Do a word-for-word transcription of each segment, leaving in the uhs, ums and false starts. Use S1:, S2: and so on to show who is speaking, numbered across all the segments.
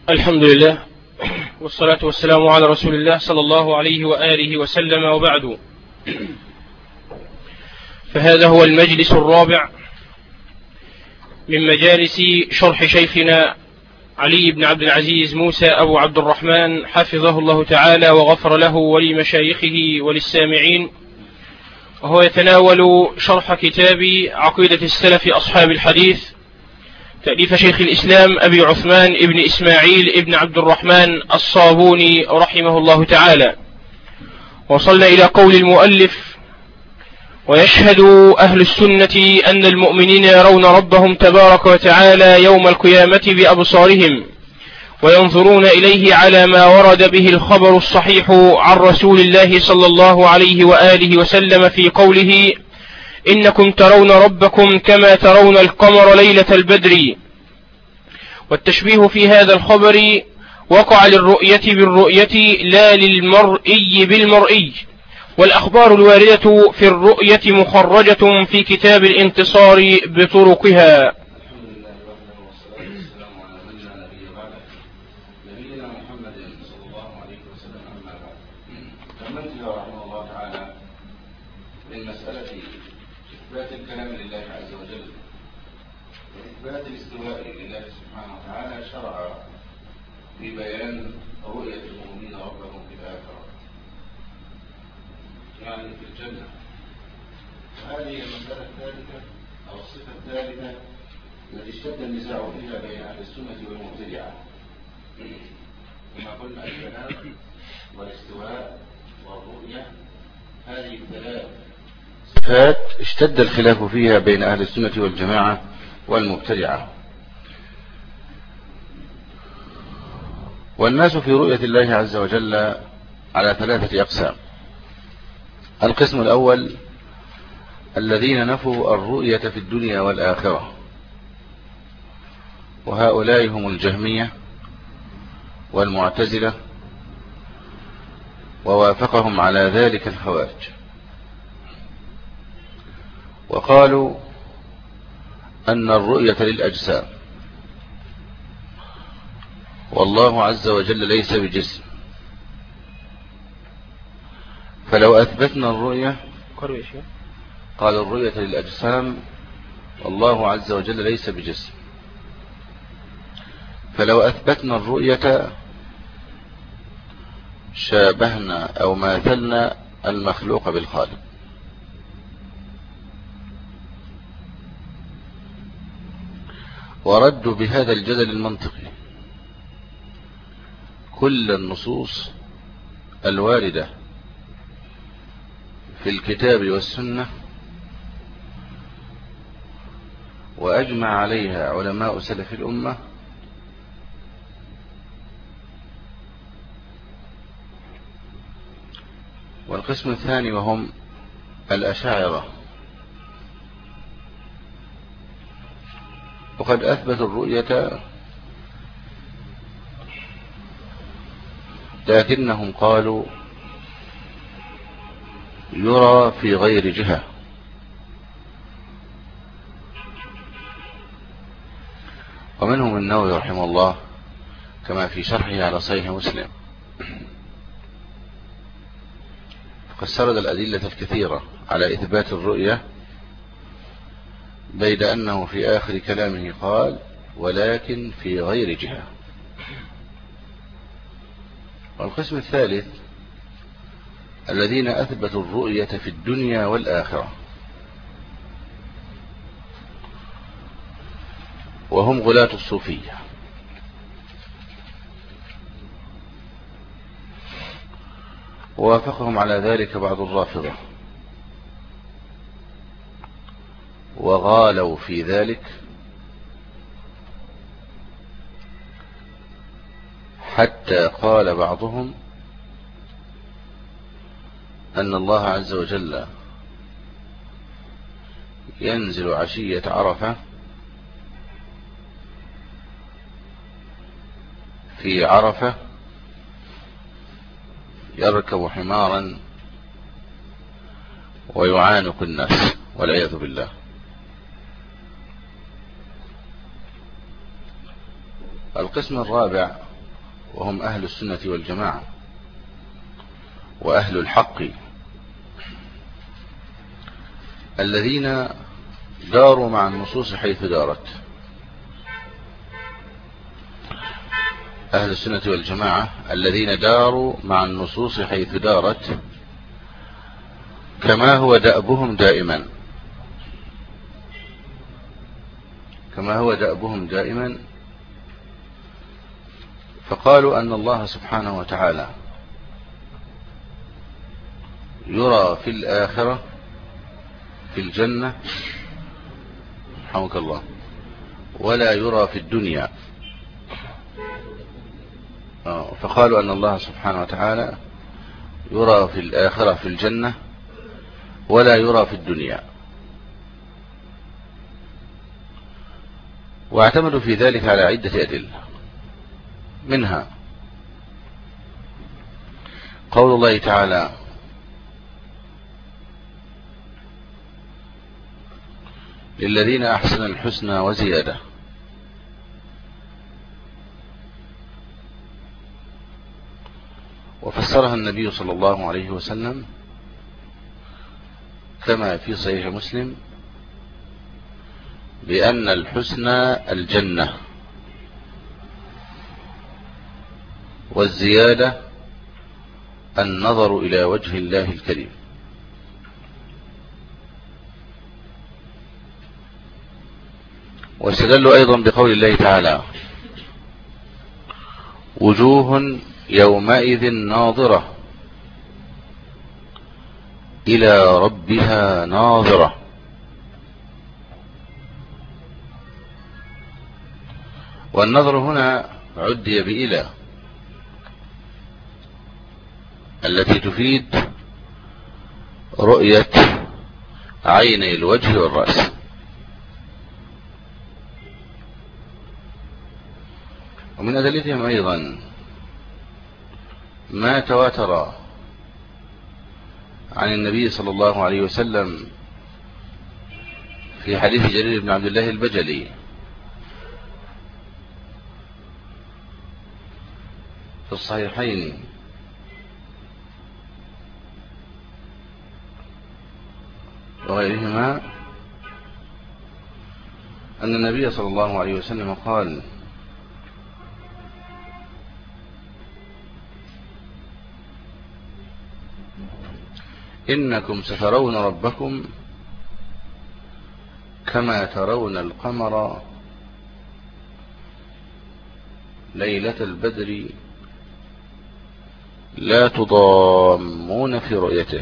S1: الحمد لله والصلاة والسلام على رسول الله صلى الله عليه وآله وسلم، وبعد، فهذا هو المجلس الرابع من مجالس شرح شيخنا علي بن عبد العزيز موسى أبو عبد الرحمن حفظه الله تعالى وغفر له ولمشايخه وللسامعين، وهو يتناول شرح كتاب عقيدة السلف أصحاب الحديث تأليف شيخ الإسلام أبي عثمان ابن إسماعيل ابن عبد الرحمن الصابوني رحمه الله تعالى. وصلنا إلى قول المؤلف: ويشهد أهل السنة أن المؤمنين يرون ربهم تبارك وتعالى يوم القيامة بأبصارهم، وينظرون إليه على ما ورد به الخبر الصحيح عن رسول الله صلى الله عليه وآله وسلم في قوله: إنكم ترون ربكم كما ترون القمر ليلة البدر. والتشبيه في هذا الخبر وقع للرؤية بالرؤية لا للمرئي بالمرئي، والأخبار الواردة في الرؤية مخرجة في كتاب الانتصار بطرقها.
S2: الكلام لله عز وجل وإثبات الاستواء لله سبحانه وتعالى، شرع في بيان رؤية المؤمنين ربهم في الآخرة، يعني في الجنة. وهذه المسألة الثالثة أو الصفة الثالثة التي اشتد النزاع فيها بين أهل السنة والمبتدعة، كما قلنا الكلام والاستواء والرؤية، هذه الثلاث صفات اشتد الخلاف فيها بين أهل السنة والجماعة والمبتدعة. والناس في رؤية الله عز وجل على ثلاثة أقسام. القسم الأول الذين نفوا الرؤية في الدنيا والآخرة، وهؤلاء هم الجهمية والمعتزلة، ووافقهم على ذلك الخوارج، وقالوا أن الرؤية للأجسام، والله عز وجل ليس بجسم، فلو أثبتنا الرؤية قال الرؤية للأجسام والله عز وجل ليس بجسم، فلو أثبتنا الرؤية شابهنا أو ماثلنا المخلوق بالخالق. وردوا بهذا الجدل المنطقي كل النصوص الواردة في الكتاب والسنة، وأجمع عليها علماء سلف الأمة، والقسم الثاني وهم الأشاعرة، وقد أثبتوا الرؤية لكنهم قالوا يرى في غير جهة. ومنهم النووي رحمه الله كما في شرحه على صحيح مسلم، فقد سرد الأدلة الكثيرة على إثبات الرؤية، بيد أنه في آخر كلامه قال ولكن في غير جهة. والقسم الثالث الذين أثبتوا الرؤية في الدنيا والآخرة، وهم غلاة الصوفية، ووافقهم على ذلك بعض الرافضة، وغالوا في ذلك حتى قال بعضهم أن الله عز وجل ينزل عشية عرفة في عرفة يركب حمارا ويعانق الناس والعياذ بالله. القسم الرابع وهم أهل السنة والجماعة وأهل الحق الذين داروا مع النصوص حيث دارت. أهل السنة والجماعة الذين داروا مع النصوص حيث دارت كما هو دأبهم دائما كما هو دأبهم دائما فقالوا أن الله سبحانه وتعالى يرى في الآخرة في الجنة رحمك الله ولا يرى في الدنيا. فقالوا أن الله سبحانه وتعالى يرى في الآخرة في الجنة ولا يرى في الدنيا، واعتمدوا في ذلك على عدة أدلة، منها قول الله تعالى للذين أحسنوا الحسنى وزيادة، وفسرها النبي صلى الله عليه وسلم كما في صحيح مسلم بأن الحسنى الجنة والزيادة النظر إلى وجه الله الكريم. واستدلوا أيضا بقول الله تعالى وجوه يومئذ ناظرة إلى ربها ناظرة. والنظر هنا عدي بإلى التي تفيد رؤية عيني الوجه والرأس. ومن أدلتهم أيضا ما تواتر عن النبي صلى الله عليه وسلم في حديث جرير بن عبد الله البجلي في الصحيحين وغيرهما أن النبي صلى الله عليه وسلم قال إنكم سترون ربكم كما ترون القمر ليلة البدر لا تضامون في رؤيته.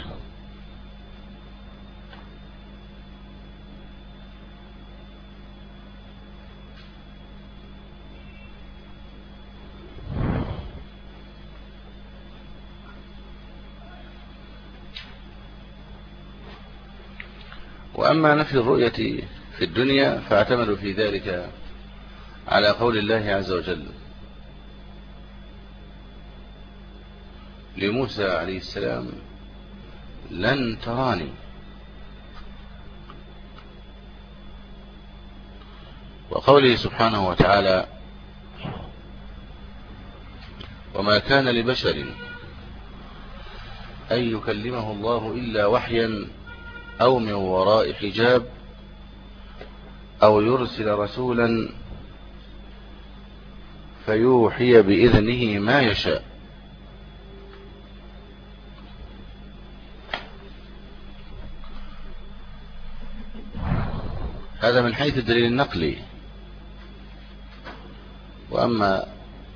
S2: وأما نفي الرؤية في الدنيا فاعتمدوا في ذلك على قول الله عز وجل لموسى عليه السلام لن تراني، وقوله سبحانه وتعالى وما كان لبشر أن يكلمه الله إلا وحيا أو من وراء حجاب أو يرسل رسولا فيوحي بإذنه ما يشاء. هذا من حيث الدليل النقلي. وأما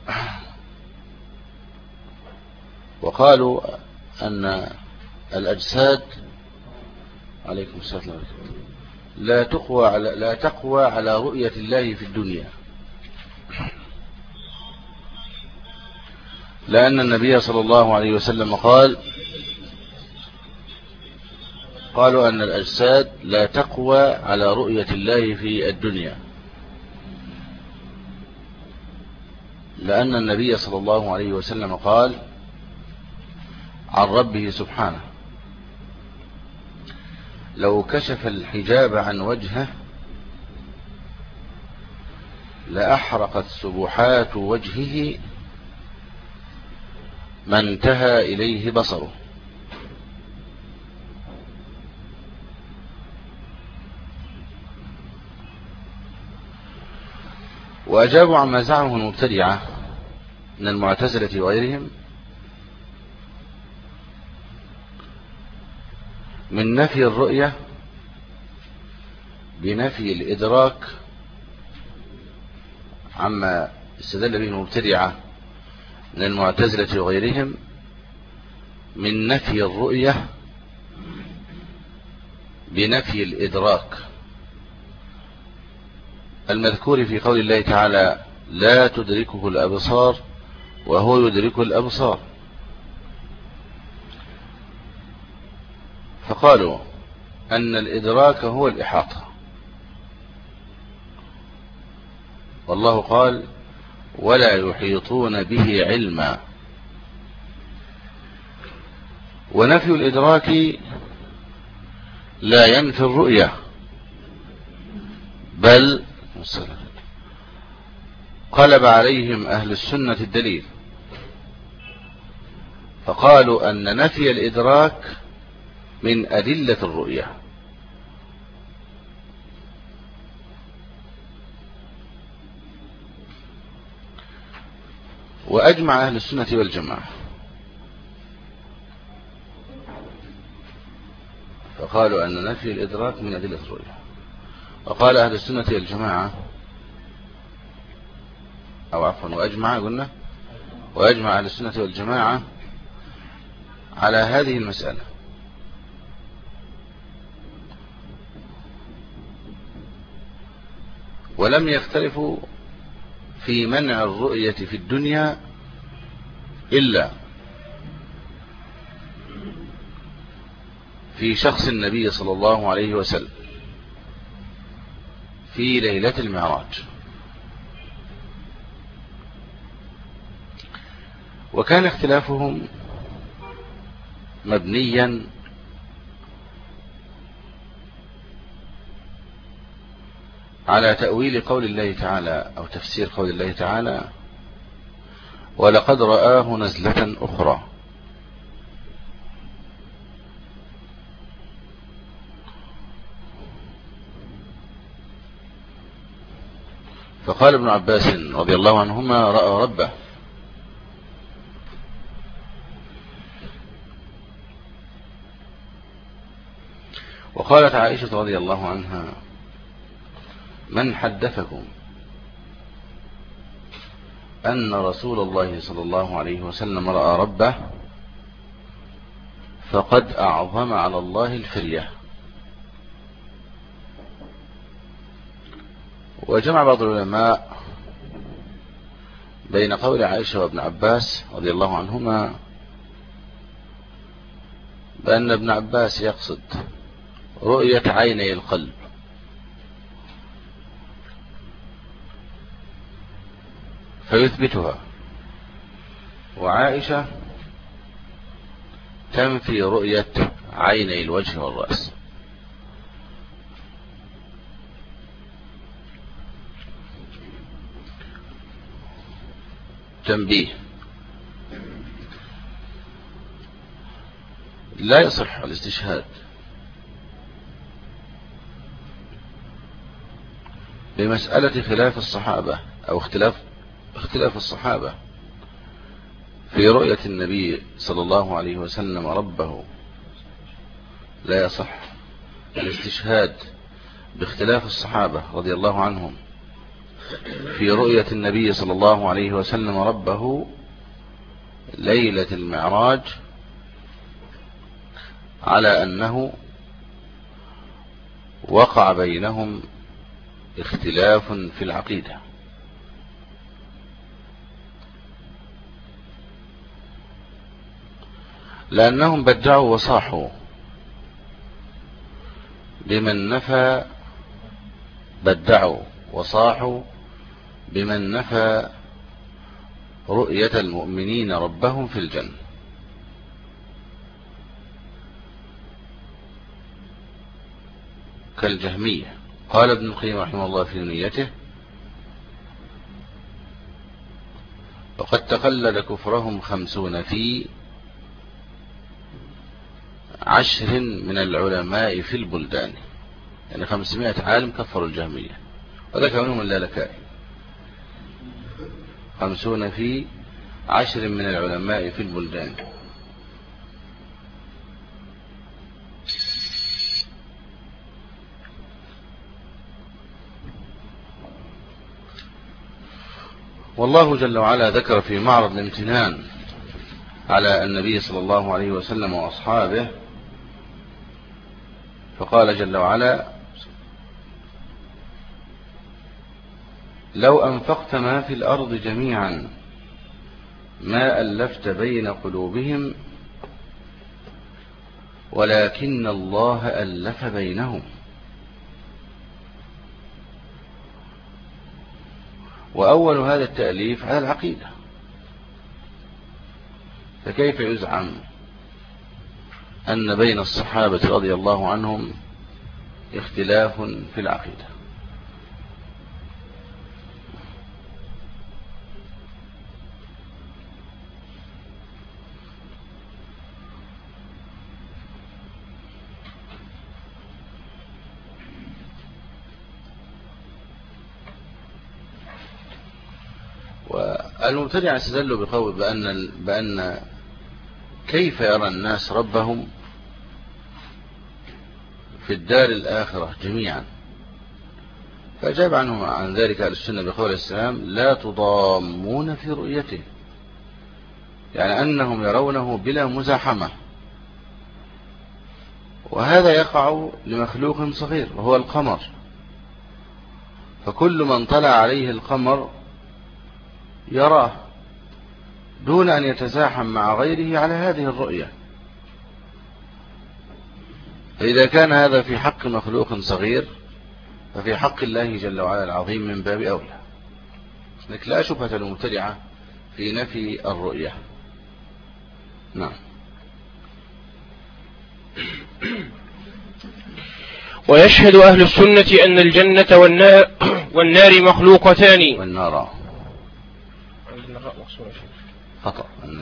S2: وقالوا أن الأجساد عليكم السلام لا تقوى على لا تقوى على رؤية الله في الدنيا، لأن النبي صلى الله عليه وسلم قال قالوا أن الأجساد لا تقوى على رؤية الله في الدنيا، لأن النبي صلى الله عليه وسلم قال عن ربه سبحانه لو كشف الحجاب عن وجهه لأحرقت سبحات وجهه ما انتهى إليه بصره. وأجابوا عما زعمه المبتدعة من المعتزلة وغيرهم من نفي الرؤية بنفي الإدراك عما استدل به المبتدعة من المعتزلة وغيرهم من نفي الرؤية بنفي الإدراك المذكور في قول الله تعالى لا تدركه الأبصار وهو يدرك الأبصار. فقالوا أن الإدراك هو الإحاطة، والله قال ولا يحيطون به علما. ونفي الإدراك لا ينفي الرؤية، بل قلب عليهم أهل السنة الدليل، فقالوا أن نفي الإدراك من أدلة الرؤية. وأجمع أهل السنة والجماعة فقالوا أن نفي الإدراك من أدلة الرؤية. وقال أهل السنة والجماعة أو عفوا وأجمع قلنا وأجمع أهل السنة والجماعة على هذه المسألة، ولم يختلفوا في منع الرؤية في الدنيا إلا في شخص النبي صلى الله عليه وسلم في ليلة المعراج. وكان اختلافهم مبنيا على تأويل قول الله تعالى أو تفسير قول الله تعالى ولقد رآه نزلة أخرى. فقال ابن عباس رضي الله عنهما رأى ربه. وقالت عائشة رضي الله عنها من حدثكم أن رسول الله صلى الله عليه وسلم رأى ربه فقد أعظم على الله الفرية. وجمع بعض العلماء بين قول عائشة وابن عباس رضي الله عنهما بأن ابن عباس يقصد رؤية عيني القلب، فيثبتها، وعائشة تنفي رؤية عيني الوجه والرأس. تنبيه: لا يصح الاستشهاد بمسألة خلاف الصحابة أو اختلاف اختلاف الصحابة في رؤية النبي صلى الله عليه وسلم ربه. لا يصح الاستشهاد باختلاف الصحابة رضي الله عنهم في رؤية النبي صلى الله عليه وسلم ربه ليلة المعراج على أنه وقع بينهم اختلاف في العقيدة، لأنهم بدعوا وصاحوا بمن نفى بدعوا وصاحوا بمن نفى رؤية المؤمنين ربهم في الجنة، كالجهمية. قال ابن القيم رحمه الله في نيته وقد تقلد كفرهم خمسون في عشر من العلماء في البلدان، يعني خمسمائة عالم كفروا الجهمية، وذكر منهم اللالكائي. خمسون في عشر من العلماء في البلدان. والله جل وعلا ذكر في معرض الامتنان على النبي صلى الله عليه وسلم وأصحابه، فقال جل وعلا: لو أنفقت ما في الأرض جميعا ما ألفت بين قلوبهم ولكن الله ألف بينهم. وأول هذا التأليف على العقيدة، فكيف يزعم أن بين الصحابة رضي الله عنهم اختلاف في العقيدة؟ والمبتدع استدلوا بقول بأن, بأن كيف يرى الناس ربهم في الدار الآخرة جميعا، فأجاب عنهم عن ذلك أهل السنة بقول السلام: لا تضامون في رؤيته، يعني أنهم يرونه بلا مزاحمة، وهذا يقع لمخلوق صغير وهو القمر، فكل من طلع عليه القمر يراه دون أن يتزاحم مع غيره على هذه الرؤية. فإذا كان هذا في حق مخلوق صغير ففي حق الله جل وعلا العظيم من باب أولى. لكن لا شبهة المبتدعة في نفي الرؤية. نعم.
S1: ويشهد أهل السنة أن الجنة والنار, والنار مخلوقتان.
S2: والنار خطأ.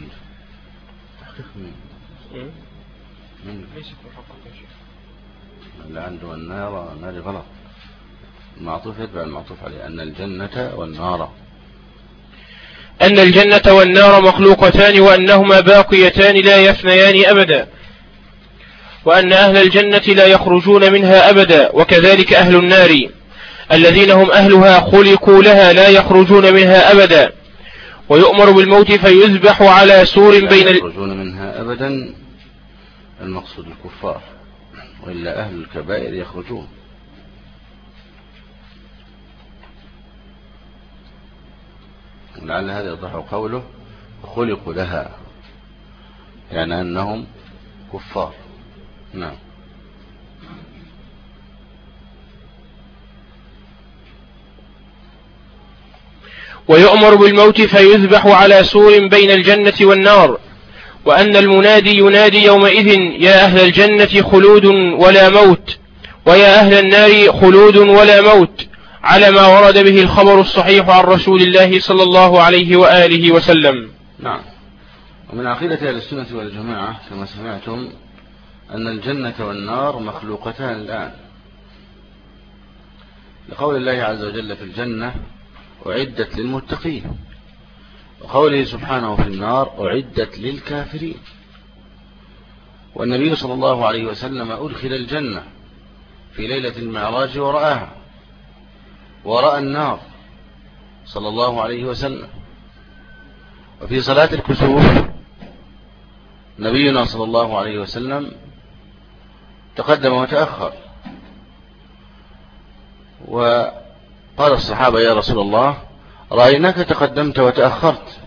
S1: ليست محققة يا شيخ.
S2: اللي عنده النار النار غلط، المعطوف يتبع المعطوف عليه. أن الجنة والنار
S1: أن الجنة والنار مخلوقتان وأنهما باقيتان لا يفنيان أبدا، وأن أهل الجنة لا يخرجون منها أبدا، وكذلك أهل النار الذين هم أهلها خلقوا لها لا يخرجون منها أبدا. ويؤمر بالموت فيذبح على سور بين
S2: لا يخرجون منها أبدا، المقصود الكفار، وإلا أهل الكبائر يخرجون. لعل هذا يضح قوله خلقوا لها، يعني أنهم كفار. نعم.
S1: ويؤمر بالموت فيذبح على سور بين الجنة والنار، وأن المنادي ينادي يومئذ: يا أهل الجنة خلود ولا موت، ويا أهل النار خلود ولا موت، على ما ورد به الخبر الصحيح عن رسول الله صلى الله عليه وآله وسلم.
S2: نعم. ومن عقيدة أهل السنة والجماعة كما سمعتم أن الجنة والنار مخلوقتان الآن، لقول الله عز وجل في الجنة: أعدت للمتقين، وقوله سبحانه في النار: أعدت للكافرين. والنبي صلى الله عليه وسلم أدخل الجنة في ليلة المعراج ورآها، ورأى النار صلى الله عليه وسلم. وفي صلاة الكسوف نبينا صلى الله عليه وسلم تقدم وتأخر، وقال الصحابة: يا رسول الله، رأيناك تقدمت وتأخرت.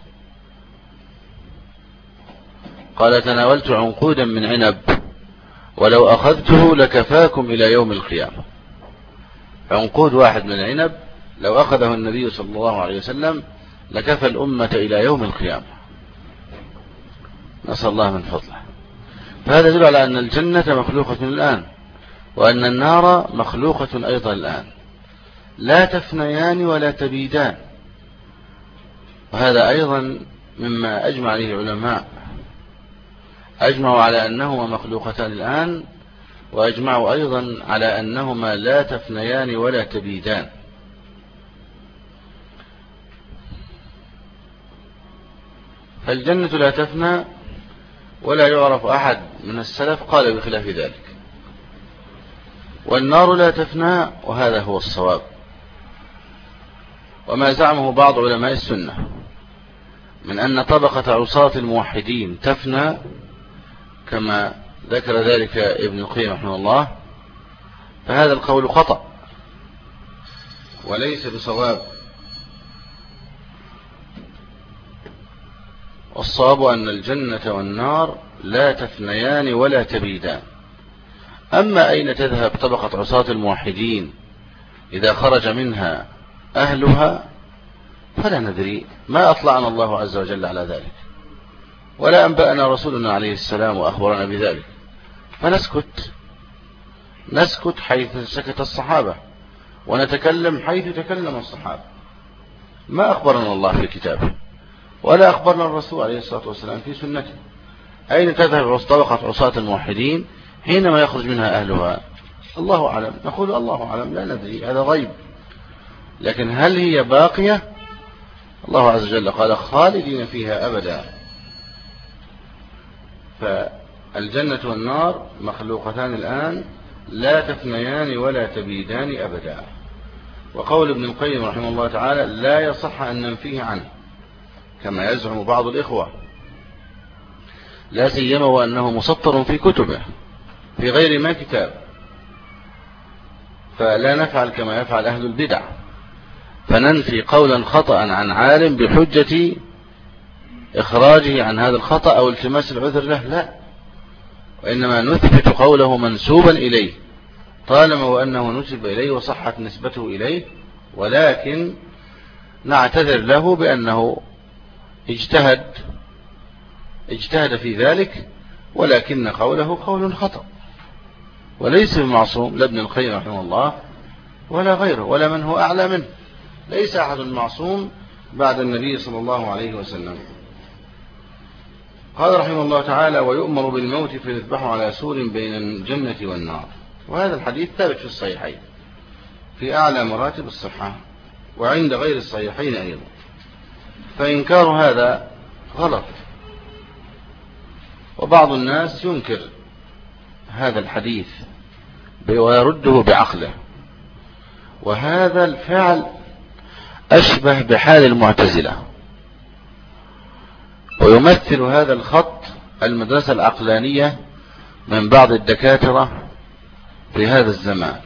S2: قال: تناولت عنقودا من عنب ولو أخذته لكفاكم إلى يوم القيامة. عنقود واحد من العنب لو أخذه النبي صلى الله عليه وسلم لكفى الأمة إلى يوم القيامة. نسأل الله من فضله. فهذا يدل على أن الجنة مخلوقة الآن، وأن النار مخلوقة أيضا الآن، لا تفنيان ولا تبيدان. وهذا أيضا مما أجمع عليه العلماء، أجمعوا على أنهما مخلوقتان الآن، وأجمعوا أيضا على أنهما لا تفنيان ولا تبيدان. فالجنة لا تفنى، ولا يعرف أحد من السلف قال بخلاف ذلك، والنار لا تفنى، وهذا هو الصواب. وما زعمه بعض علماء السنة من أن طبقة عصاة الموحدين تفنى كما ذكر ذلك ابن القيم رحمه الله، فهذا القول خطأ وليس بصواب. والصواب أن الجنة والنار لا تفنيان ولا تبيدان. أما أين تذهب طبقة عصاة الموحدين إذا خرج منها أهلها فلا ندري، ما أطلعنا الله عز وجل على ذلك، ولا أنبأنا رسولنا عليه السلام وأخبرنا بذلك، فنسكت نسكت حيث سكت الصحابة، ونتكلم حيث تكلم الصحابة. ما أخبرنا الله في كتابه، ولا أخبرنا الرسول عليه الصلاة والسلام في سنته. أين تذهب طبقة عصاة الموحدين حينما يخرج منها أهلها؟ الله أعلم، نقول الله أعلم، لا ندري، هذا غيب. لكن هل هي باقية؟ الله عز وجل قال خالدين فيها أبدا. فالجنة والنار مخلوقتان الآن لا تفنيان ولا تبيدان أبدا. وقول ابن القيم رحمه الله تعالى لا يصح أن ننفيه عنه كما يزعم بعض الإخوة، لا سيما وأنه مسطر في كتبه في غير ما كتاب. فلا نفعل كما يفعل أهل البدع، فننفي قولا خطأ عن عالم بحجة إخراجه عن هذا الخطأ أو التماس العذر له، لا، وإنما نثبت قوله منسوبا إليه طالما وأنه نسب إليه وصحت نسبته إليه، ولكن نعتذر له بأنه اجتهد اجتهد في ذلك، ولكن قوله قول خطأ، وليس بمعصوم لا ابن القيم رحمه الله ولا غيره ولا من هو أعلى منه. ليس أحد معصوم بعد النبي صلى الله عليه وسلم. قال رحمه الله تعالى ويؤمر بالموت فيذبح على سور بين الجنة والنار. وهذا الحديث ثابت في الصحيحين في أعلى مراتب الصحة، وعند غير الصحيحين أيضا، فإنكار هذا غلط. وبعض الناس ينكر هذا الحديث ويرده بعقله، وهذا الفعل أشبه بحال المعتزلة، ويمثل هذا الخط المدرسة العقلانية من بعض الدكاترة في هذا الزمان.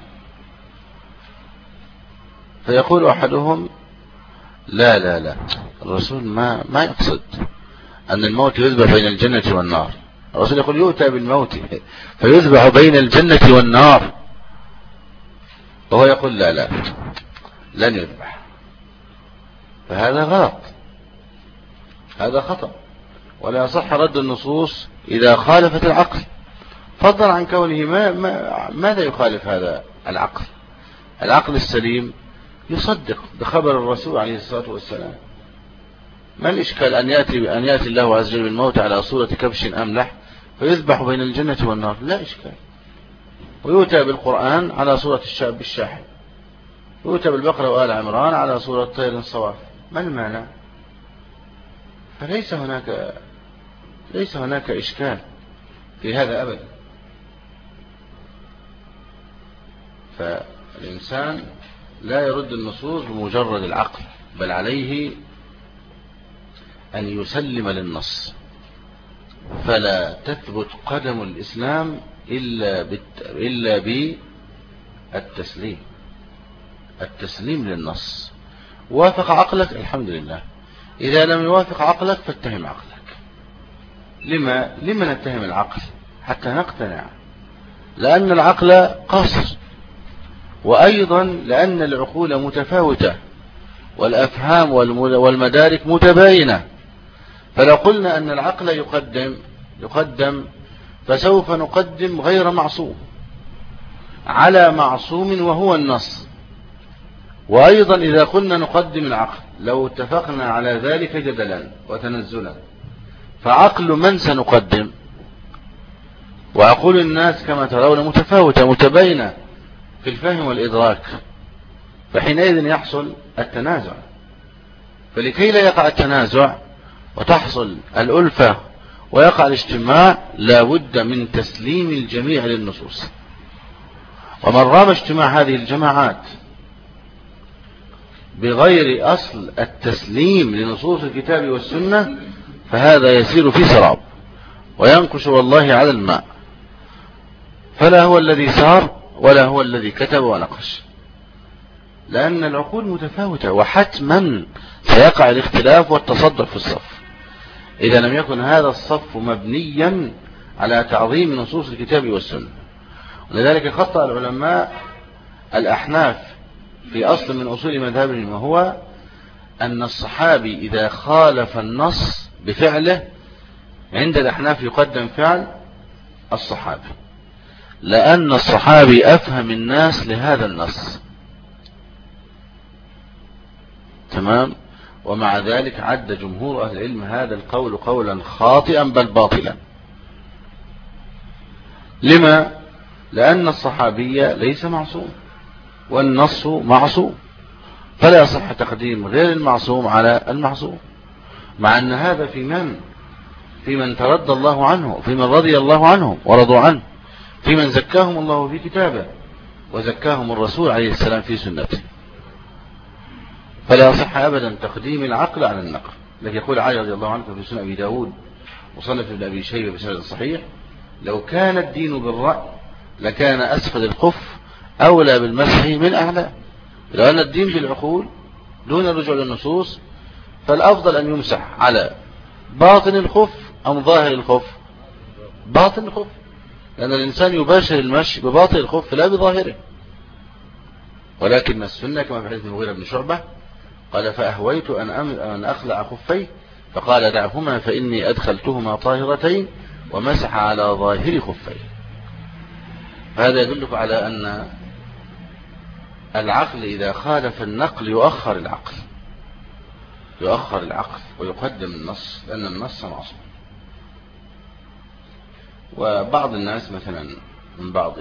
S2: فيقول أحدهم لا لا لا الرسول ما ما يقصد أن الموت يذبح بين الجنة والنار. الرسول يقول يؤتى بالموت فيذبح بين الجنة والنار، وهو يقول لا لا لن يذبح. فهذا غلط، هذا خطأ، ولا صح رد النصوص إذا خالفت العقل، فضلا عن كونه ما ما ماذا يخالف هذا العقل؟ العقل السليم يصدق بخبر الرسول عليه الصلاة والسلام. ما الإشكال أن يأتي أن يأتي الله عز وجل بالموت على صورة كبش أملح فيذبح بين الجنة والنار؟ لا إشكال. ويؤتى بالقرآن على صورة الشاب الشاحن، يؤتى بالبقرة وآل عمران على صورة طير صواف، ما المانع؟ فليس هناك ليس هناك إشكال في هذا أبدا. فالإنسان لا يرد النصوص بمجرد العقل، بل عليه أن يسلم للنص. فلا تثبت قدم الإسلام إلا بالت... إلا بالتسليم التسليم للنص. وافق عقلك الحمد لله، إذا لم يوافق عقلك فاتهم عقلك. لما لما نتهم العقل؟ حتى نقتنع، لأن العقل قاصر، وأيضا لأن العقول متفاوتة والأفهام والمدارك متباينة. فلو قلنا أن العقل يقدم يقدم فسوف نقدم غير معصوم على معصوم وهو النص، وأيضا إذا قلنا نقدم العقل لو اتفقنا على ذلك جدلا وتنزلا، فعقل من سنقدم؟ وعقول الناس كما ترون متفاوتة متباينة في الفهم والإدراك، فحينئذ يحصل التنازع. فلكي لا يقع التنازع وتحصل الألفة ويقع الاجتماع لا بد من تسليم الجميع للنصوص. ومن رام اجتماع هذه الجماعات بغير أصل التسليم لنصوص الكتاب والسنة فهذا يسير في سراب وينكش والله على الماء، فلا هو الذي سار ولا هو الذي كتب ونقش، لأن العقول متفاوتة وحتما سيقع الاختلاف والتصدر في الصف إذا لم يكن هذا الصف مبنيا على تعظيم نصوص الكتاب والسنة. ولذلك خطأ العلماء الأحناف في أصل من أصول مذهبهم، وهو أن الصحابي إذا خالف النص بفعله عند الأحناف يقدم فعل الصحابي، لأن الصحابي أفهم الناس لهذا النص. تمام. ومع ذلك عد جمهور أهل العلم هذا القول قولا خاطئا بل باطلا. لما؟ لأن الصحابي ليس معصوم والنص معصوم، فلا يصح تقديم غير المعصوم على المعصوم، مع أن هذا في من في من ترضى الله عنه، في من رضي الله عنهم ورضوا عنه، في من زكاهم الله في كتابه وزكاهم الرسول عليه السلام في سنته. فلا يصح أبدا تقديم العقل على النقل. لكن يقول علي رضي الله عنه في سنة أبي داود وصنف ابن أبي شيبة بسند صحيح: لو كان الدين بالرأي لكان أسفل الخف أولى بالمسح من أعلى. لو أن الدين بالعقول دون الرجوع للنصوص فالأفضل أن يمسح على باطن الخف أم ظاهر الخف؟ باطن الخف، لأن الإنسان يباشر المشي بباطن الخف لا بظاهره. ولكن السنة كما في حديث المغيرة بن شعبة قال: فأهويت أن أن أخلع خفي، فقال: دعهما فإني أدخلتهما طاهرتين، ومسح على ظاهر خفي. هذا يدلك على أن العقل إذا خالف النقل يؤخر العقل يؤخر العقل ويقدم النص، لأن النص معصوم. وبعض الناس مثلا من بعض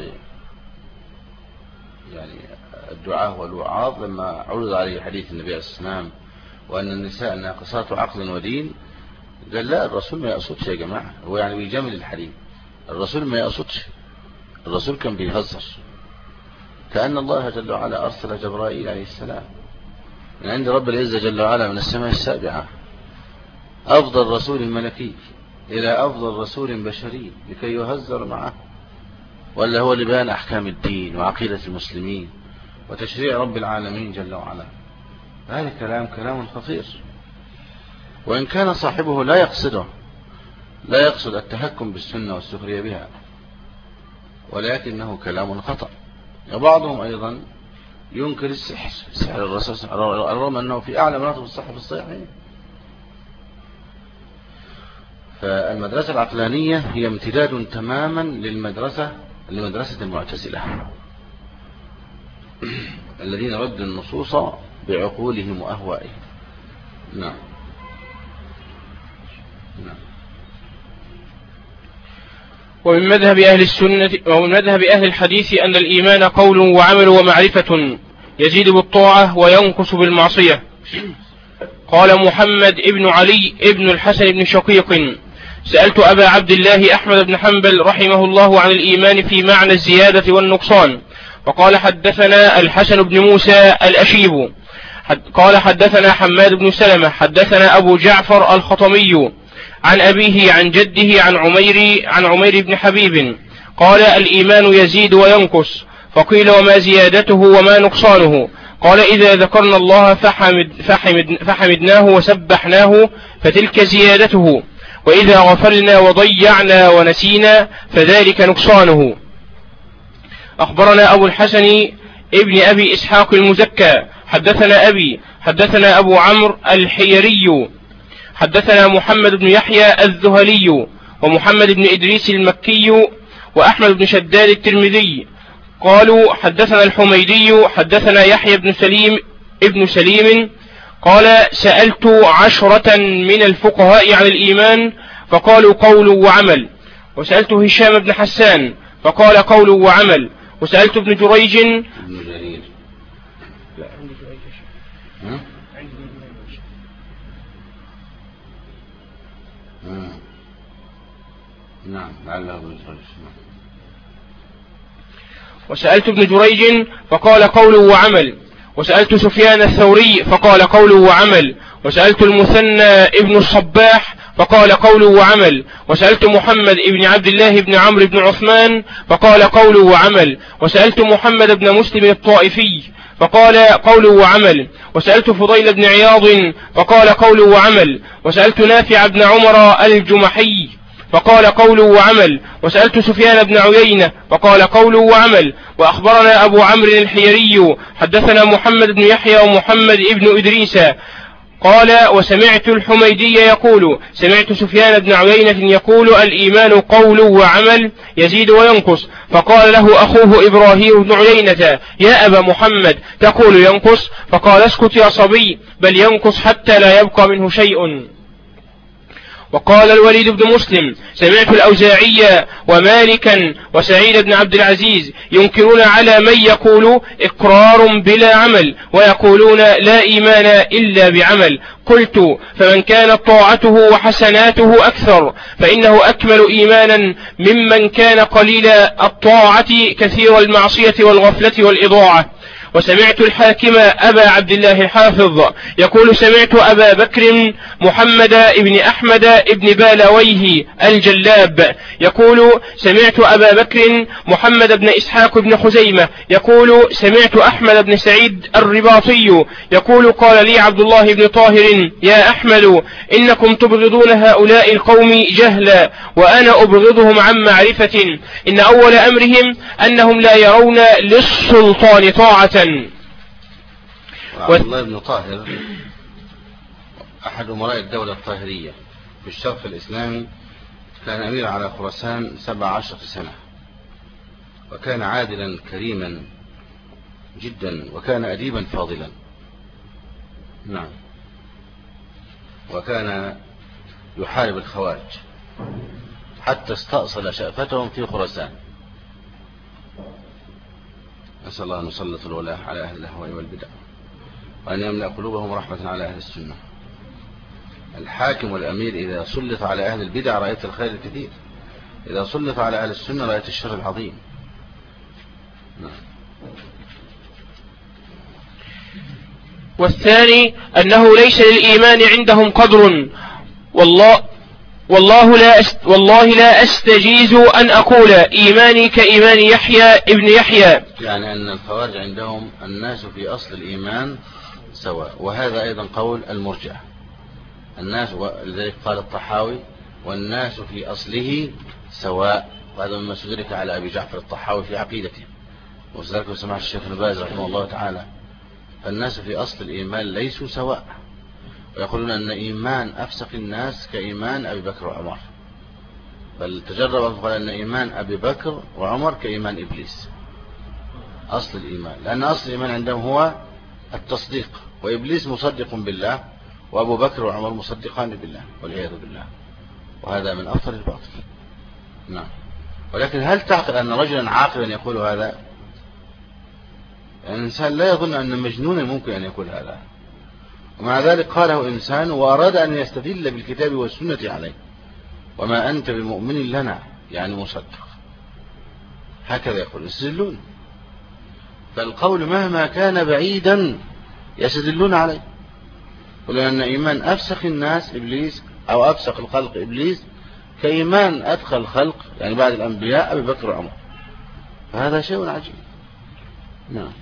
S2: يعني الدعاة والوعاظ لما عرض عليه حديث النبي عليه الصلاة والسلام وأن النساء ناقصات عقل ودين، قال: لا، الرسول ما يقصدش يا جماعة. هو يعني بيجامل الحديث، الرسول ما يقصدش، الرسول كان بيهزر. كأن الله جل وعلا أرسل جبرائيل عليه السلام من عند رب العزة جل وعلا من السماء السابعة، أفضل رسول ملكي إلى أفضل رسول بشري لكي يهزر معه، ولا هو لبيان أحكام الدين وعقيدة المسلمين وتشريع رب العالمين جل وعلا. هذا الكلام كلام خطير، وإن كان صاحبه لا يقصده لا يقصد التهكم بالسنة والسخرية بها، ولكنه كلام خطأ. وبعضهم أيضا ينكر السحر، سحر الرسول رغم أنه في أعلى مراتب الصحة في الصحيحين. فالمدرسة العقلانية هي امتداد تماما للمدرسة لمدرسة المعتزلة الذين ردوا النصوص بعقولهم وأهوائهم. نعم نعم.
S1: ومن مذهب أهل السنة ومن مذهب أهل الحديث أن الإيمان قول وعمل ومعرفة، يزيد بالطاعة وينقص بالمعصية. قال محمد ابن علي ابن الحسن بن شقيق: سألت أبا عبد الله أحمد بن حنبل رحمه الله عن الإيمان في معنى الزيادة والنقصان، فقال: حدثنا الحسن بن موسى الأشيب قال: حدثنا حماد بن سلمة حدثنا أبو جعفر الخطمي عن أبيه عن جده عن عمير عن عمير بن حبيب قال: الإيمان يزيد وينقص. فقيل: وما زيادته وما نقصانه؟ قال: إذا ذكرنا الله فحمد فحمد فحمدناه وسبحناه فتلك زيادته، وإذا غفلنا وضيعنا ونسينا فذلك نقصانه. أخبرنا أبو الحسن ابن أبي إسحاق المزكى حدثنا أبي حدثنا أبو عمرو الحيري حدثنا محمد بن يحيى الذهلي ومحمد بن إدريس المكي وأحمد بن شداد الترمذي قالوا: حدثنا الحميدي حدثنا يحيى بن سليم ابن سليم قال سألت عشرة من الفقهاء عن الإيمان فقالوا قول وعمل، وسألت هشام بن حسان فقال قول وعمل، وسألت ابن جريج
S2: ابن جرير
S1: لا عندي جريج
S2: ها؟
S1: عندي جريج
S2: ها. نعم لعله ابن جريج.
S1: وسألت ابن جريج فقال قول وعمل، وسألت سفيان الثوري فقال قول وعمل، وسألت المثنى ابن الصباح فقال قول وعمل، وسألت محمد ابن عبد الله بن عمرو بن عثمان فقال قول وعمل، وسألت محمد بن مسلم الطائفي فقال قول وعمل، وسألت فضيل بن عياض فقال قول وعمل، وسألت نافع بن عمر الجمحي فقال قول وعمل، وسألت سفيان بن عيينة فقال قول وعمل. وأخبرنا أبو عمرو الحيري حدثنا محمد بن يحيى ومحمد ابن إدريس قال وسمعت الحميدي يقول سمعت سفيان بن عيينة يقول الإيمان قول وعمل يزيد وينقص، فقال له أخوه إبراهيم بن عيينة يا أبا محمد تقول ينقص؟ فقال اسكت يا صبي، بل ينقص حتى لا يبقى منه شيء. وقال الوليد بن مسلم سمعت الأوزاعي ومالكا وسعيد بن عبد العزيز ينكرون على من يقول إقرار بلا عمل، ويقولون لا إيمان إلا بعمل. قلت فمن كانت طاعته وحسناته أكثر فإنه أكمل إيمانا ممن كان قليل الطاعة كثير المعصية والغفلة والإضاعة. وسمعت الحاكم أبا عبد الله الحافظ يقول سمعت أبا بكر محمد ابن أحمد ابن بالويه الجلاب يقول سمعت أبا بكر محمد بن إسحاق بن خزيمة يقول سمعت أحمد بن سعيد الرباطي يقول قال لي عبد الله بن طاهر يا أحمد إنكم تبغضون هؤلاء القوم جهلا وأنا أبغضهم عن معرفة، إن أول أمرهم أنهم لا يرون للسلطان طاعة.
S2: عبد الله بن طاهر أحد أمراء الدولة الطاهرية في الشرق الإسلامي، كان أمير على خراسان سبع عشرة سنة، وكان عادلا كريما جدا، وكان أديبا فاضلا. نعم. وكان يحارب الخوارج حتى استأصل شأفتهم في خراسان. نسأل الله أن يسلط الولاة على أهل الأهواء والبدع، وأن يملأ قلوبهم رحمة على أهل السنة. الحاكم والأمير إذا سلط على أهل البدع رأيت الخير الكثير، إذا سلط على أهل السنة رأيت الشر العظيم. نعم.
S1: والثاني أنه ليس للإيمان عندهم قدر، والله والله لا أست والله لا أستجيز أن أقول إيماني كإيمان يحيى ابن يحيى،
S2: يعني أن الخوارج عندهم الناس في أصل الإيمان سواء، وهذا أيضا قول المرجئة. الناس، ولذلك قال الطحاوي والناس في أصله سواء، وهذا مما استدرك على أبي جعفر الطحاوي في عقيدته، وذلك سمع الشيخ ابن باز رحمه الله تعالى. فالناس في أصل الإيمان ليسوا سواء، ويقولون أن إيمان أفسق الناس كإيمان أبي بكر وعمر، بل تجرب أن تقول أن إيمان أبي بكر وعمر كإيمان إبليس. أصل الإيمان، لأن أصل الإيمان عندهم هو التصديق، وإبليس مصدق بالله، وأبو بكر وعمر مصدقان بالله والعياذ بالله، وهذا من أفضل الباطل. نعم. ولكن هل تعقل أن رجلا عاقلا يقول هذا؟ يعني الإنسان لا يظن أن مجنونا ممكن أن يقول هذا، ومع ذلك قاله إنسان وأراد أن يستدل بالكتاب والسنة عليه. وما أنت بمؤمن لنا، يعني مصدق، هكذا يقول يستدلون. فالقول مهما كان بعيدا يستدلون عليه، يقولون أن إيمان أفسخ الناس إبليس، أو أفسخ الخلق إبليس، كإيمان أدخل الخلق يعني بعد الأنبياء أبي بكر وعمر. فهذا شيء عجيب. نعم.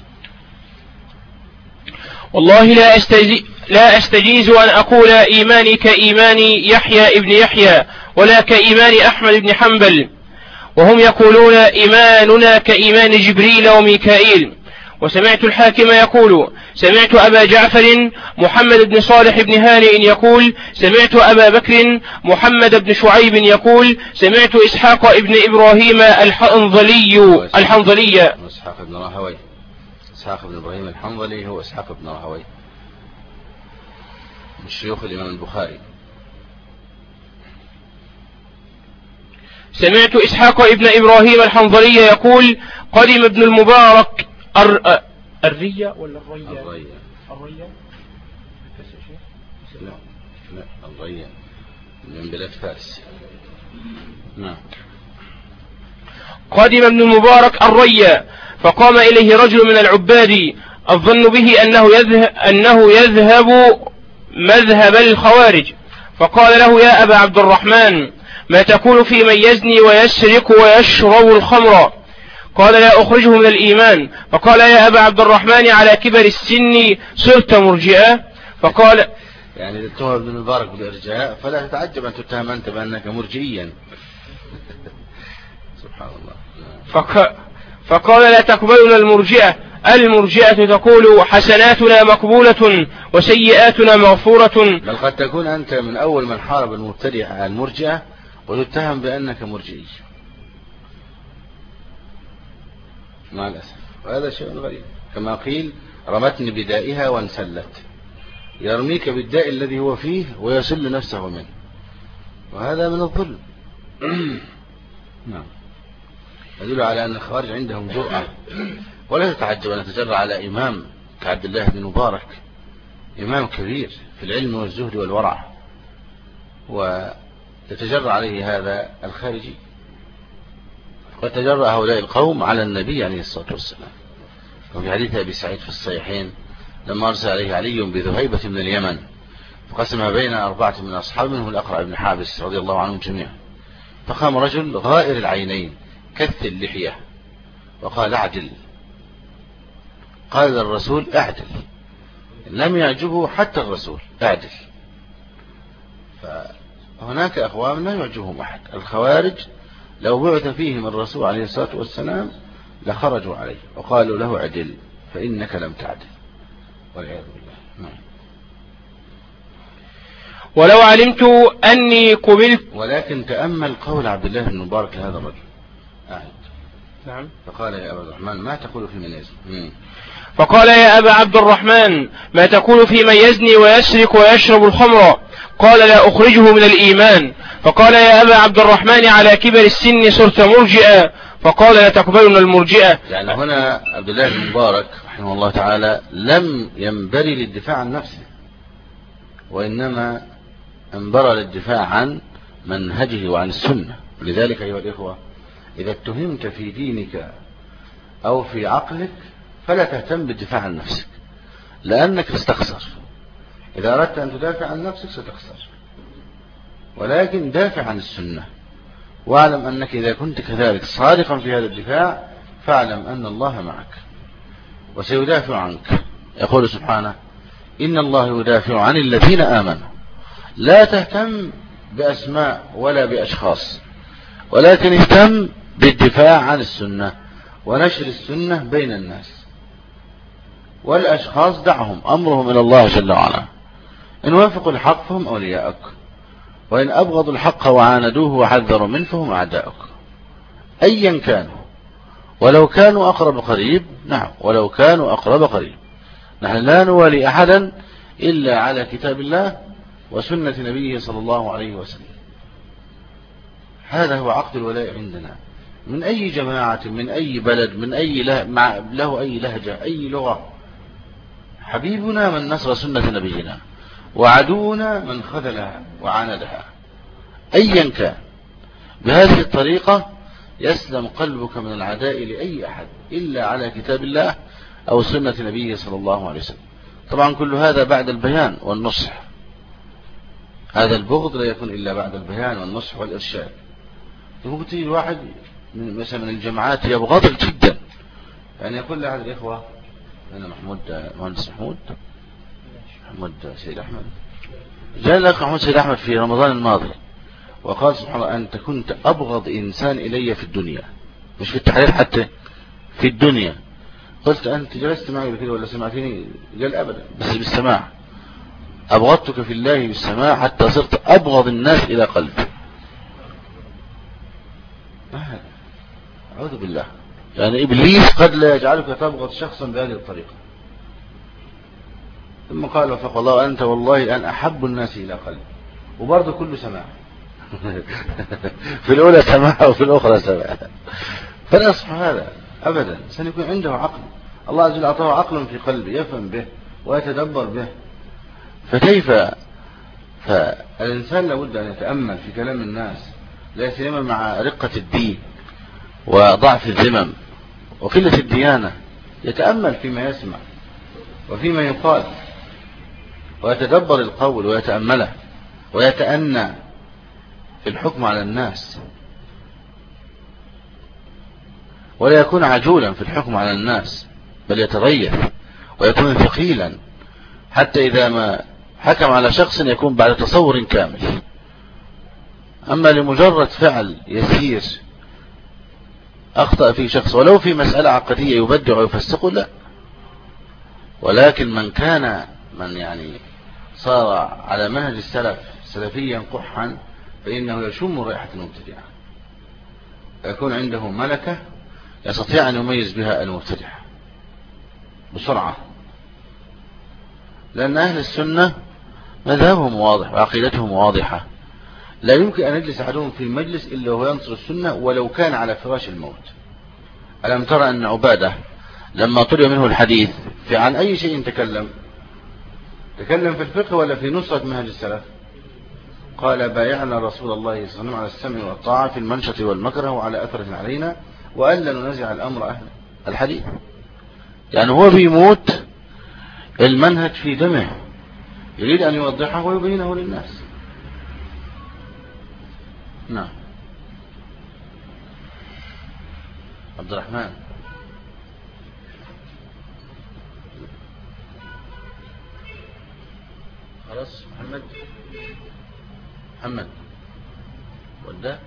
S1: والله لا أستجيز, لا أستجيز أن أقول إيماني كإيمان يحيى ابن يحيى ولا كإيمان أحمد بن حنبل، وهم يقولون إيماننا كإيمان جبريل وميكائيل. وسمعت الحاكم يقول سمعت أبا جعفر محمد بن صالح بن هانئ يقول سمعت أبا بكر محمد بن شعيب يقول سمعت إسحاق ابن إبراهيم الحنظلي الحنظلي
S2: إسحاق بن راهوي إسحاق بن إبراهيم الحنظلي هو إسحاق بن راهويه من شيوخ الإمام البخاري.
S1: سمعت إسحاق ابن إبراهيم الحنظلي يقول قدم ابن المبارك الر... الرية ولا الرية؟
S2: الرية
S1: الرية
S2: لا لا الرية من بلاد فارس. نعم.
S1: قدم ابن المبارك الرية فقام إليه رجل من العباد الظن به أنه يذهب, أنه يذهب مذهب الخوارج، فقال له يا أبا عبد الرحمن ما تقول في من يزني ويسرق ويشرب الخمر؟ قال لا أخرجه من الإيمان. فقال يا أبا عبد الرحمن على كبر السن صرت مرجئة؟ فقال
S2: يعني اتهم ابن المبارك بالإرجاء فلا تتعجب أن تتهم أنت بأنك مرجئيا. سبحان الله.
S1: فق... فقال لا تقبلنا المرجئة. المرجئة تقول حسناتنا مقبولة وسيئاتنا مغفورة.
S2: بل قد تكون أنت من أول من حارب المبتدع المرجئة وتتهم بأنك مرجئي مع الأسف، وهذا شيء غريب. كما قيل رمتني بدائها وانسلت، يرميك بالداء الذي هو فيه ويسل نفسه منه، وهذا من الظلم. نعم. يدل على أن الخوارج عندهم جرأة، ولا تتعجب أن تجرى على إمام كعبد الله بن مبارك، إمام كبير في العلم والزهد والورع، ويتجرى عليه هذا الخارجي. قد تجرى هؤلاء القوم على النبي عليه الصلاة والسلام، وفي حديث أبي سعيد في الصحيحين لما أرسل عليه علي بذهيبة من اليمن فقسم بين أربعة من أصحابه منه الأقرع بن حابس رضي الله عنهم جميعا، فقام رجل غائر العينين كث اللحية وقال اعدل. قال الرسول اعدل، لم يعجبه حتى الرسول اعدل. فهناك أقوام لا يعجبهم أحد. الخوارج لو بعث فيهم الرسول عليه الصلاة والسلام لخرجوا عليه وقالوا له اعدل فإنك لم تعدل، والعياذ بالله.
S1: ولو علمت أني قبلت.
S2: ولكن تأمل قول عبد الله بن مبارك لهذا الرجل أعد.
S1: نعم.
S2: فقال يا أبا الرحمن ما تقول في من يزني؟
S1: فقال يا أبا عبد الرحمن ما تقول في من يزني ويسرق ويشرب الخمر؟ قال لا أخرجه من الإيمان. فقال يا أبا عبد الرحمن على كبر السن صرت مرجئا؟ فقال لا تقبلنا المرجئة.
S2: يعني هنا عبد الله بن مبارك رحمه الله تعالى لم ينبري للدفاع عن نفسه، وإنما انبرى للدفاع عن منهجه وعن السنة. لذلك أيها الإخوة إذا اتهمت في دينك أو في عقلك فلا تهتم بالدفاع عن نفسك، لأنك تستخسر. إذا أردت أن تدافع عن نفسك ستخسر، ولكن دافع عن السنة، واعلم أنك إذا كنت كذلك صادقا في هذا الدفاع فاعلم أن الله معك وسيدافع عنك. يقول سبحانه إن الله يدافع عن الذين آمنوا. لا تهتم بأسماء ولا بأشخاص، ولكن اهتم بالدفاع عن السنة ونشر السنة بين الناس. والأشخاص دعهم، أمرهم إلى الله جل وعلا. إن وافقوا الحق فهم أولياءك، وإن أبغضوا الحق وعاندوه وحذروا منه فهم أعداءك، أيا كانوا، ولو كانوا أقرب قريب. نعم، ولو كانوا أقرب قريب. نحن لا نوالي أحدا إلا على كتاب الله وسنة نبيه صلى الله عليه وسلم. هذا هو عقد الولاء عندنا، من أي جماعة، من أي بلد، من أي له, مع له أي لهجة، أي لغة. حبيبنا من نصر سنة نبينا، وعدونا من خذلها وعاندها، أيا كان. بهذه الطريقة يسلم قلبك من العداء لأي أحد إلا على كتاب الله أو سنة نبيه صلى الله عليه وسلم. طبعا كل هذا بعد البيان والنصح. هذا البغض لا يكون إلا بعد البيان والنصح والإرشاد. ممكن تيجي واحد من مثلا من الجماعات يبغضك جدا، يعني يقول لأحد الإخوة أنا محمود مهندس محمود محمود سيد أحمد، جاء الأخ محمود سيد أحمد في رمضان الماضي وقال سبحان الله أنت كنت أبغض إنسان إلي في الدنيا، مش في التحرير حتى في الدنيا. قلت أنت جلست معي بكده ولا سمعتني؟ قال أبدا، بس بالسماع. أبغضتك في الله بالسماع حتى صرت أبغض الناس إلى قلبي. أعوذ بالله. يعني إبليس قد لا يجعلك تبغض شخصا بهذه الطريقة. ثم قال وفق الله أنت والله أن أحب الناس إلى قلبي، وبرضه كله سماع. في الأولى سماع وفي الأخرى سماع. فلا يصح هذا أبدا. سنكون عنده عقل، الله عز وجل أعطاه عقل في قلبه يفهم به ويتدبر به. فكيف فالإنسان لابد أن يتأمل في كلام الناس، لا سيما مع رقة الدين وضعف الذمم وقلة الديانة. يتأمل فيما يسمع وفيما يقال، ويتدبر القول ويتأمله، ويتأنى في الحكم على الناس، ولا يكون عجولا في الحكم على الناس، بل يتريث ويكون ثقيلا، حتى إذا ما حكم على شخص يكون بعد تصور كامل. أما لمجرد فعل يسير أخطأ في شخص ولو في مسألة عقدية يبدع ويفسق، لا. ولكن من كان من يعني صار على منهج السلف سلفيا قحا، فإنه يشم رائحة المبتدعة، يكون عنده ملكة يستطيع أن يميز بها المبتدع بسرعة. لأن أهل السنة مذهبهم واضح وعقيدتهم واضحة، لا يمكن أن يجلس أحدهم في المجلس إلا وهو ينصر السنة ولو كان على فراش الموت. ألم ترى أن عبادة لما طلب منه الحديث في عن أي شيء تكلم تكلم في الفقه ولا في نصرة منهج السلف؟ قال بايعنا رسول الله صلى الله عليه وسلم على السمع والطاعة في المنشط والمكره وعلى أثرة علينا وألا ننزع الأمر أهل الحديث. يعني هو بيموت المنهج في دمه، يريد أن يوضحه ويبينه للناس. نعم. عبد الرحمن. خلاص. محمد محمد وده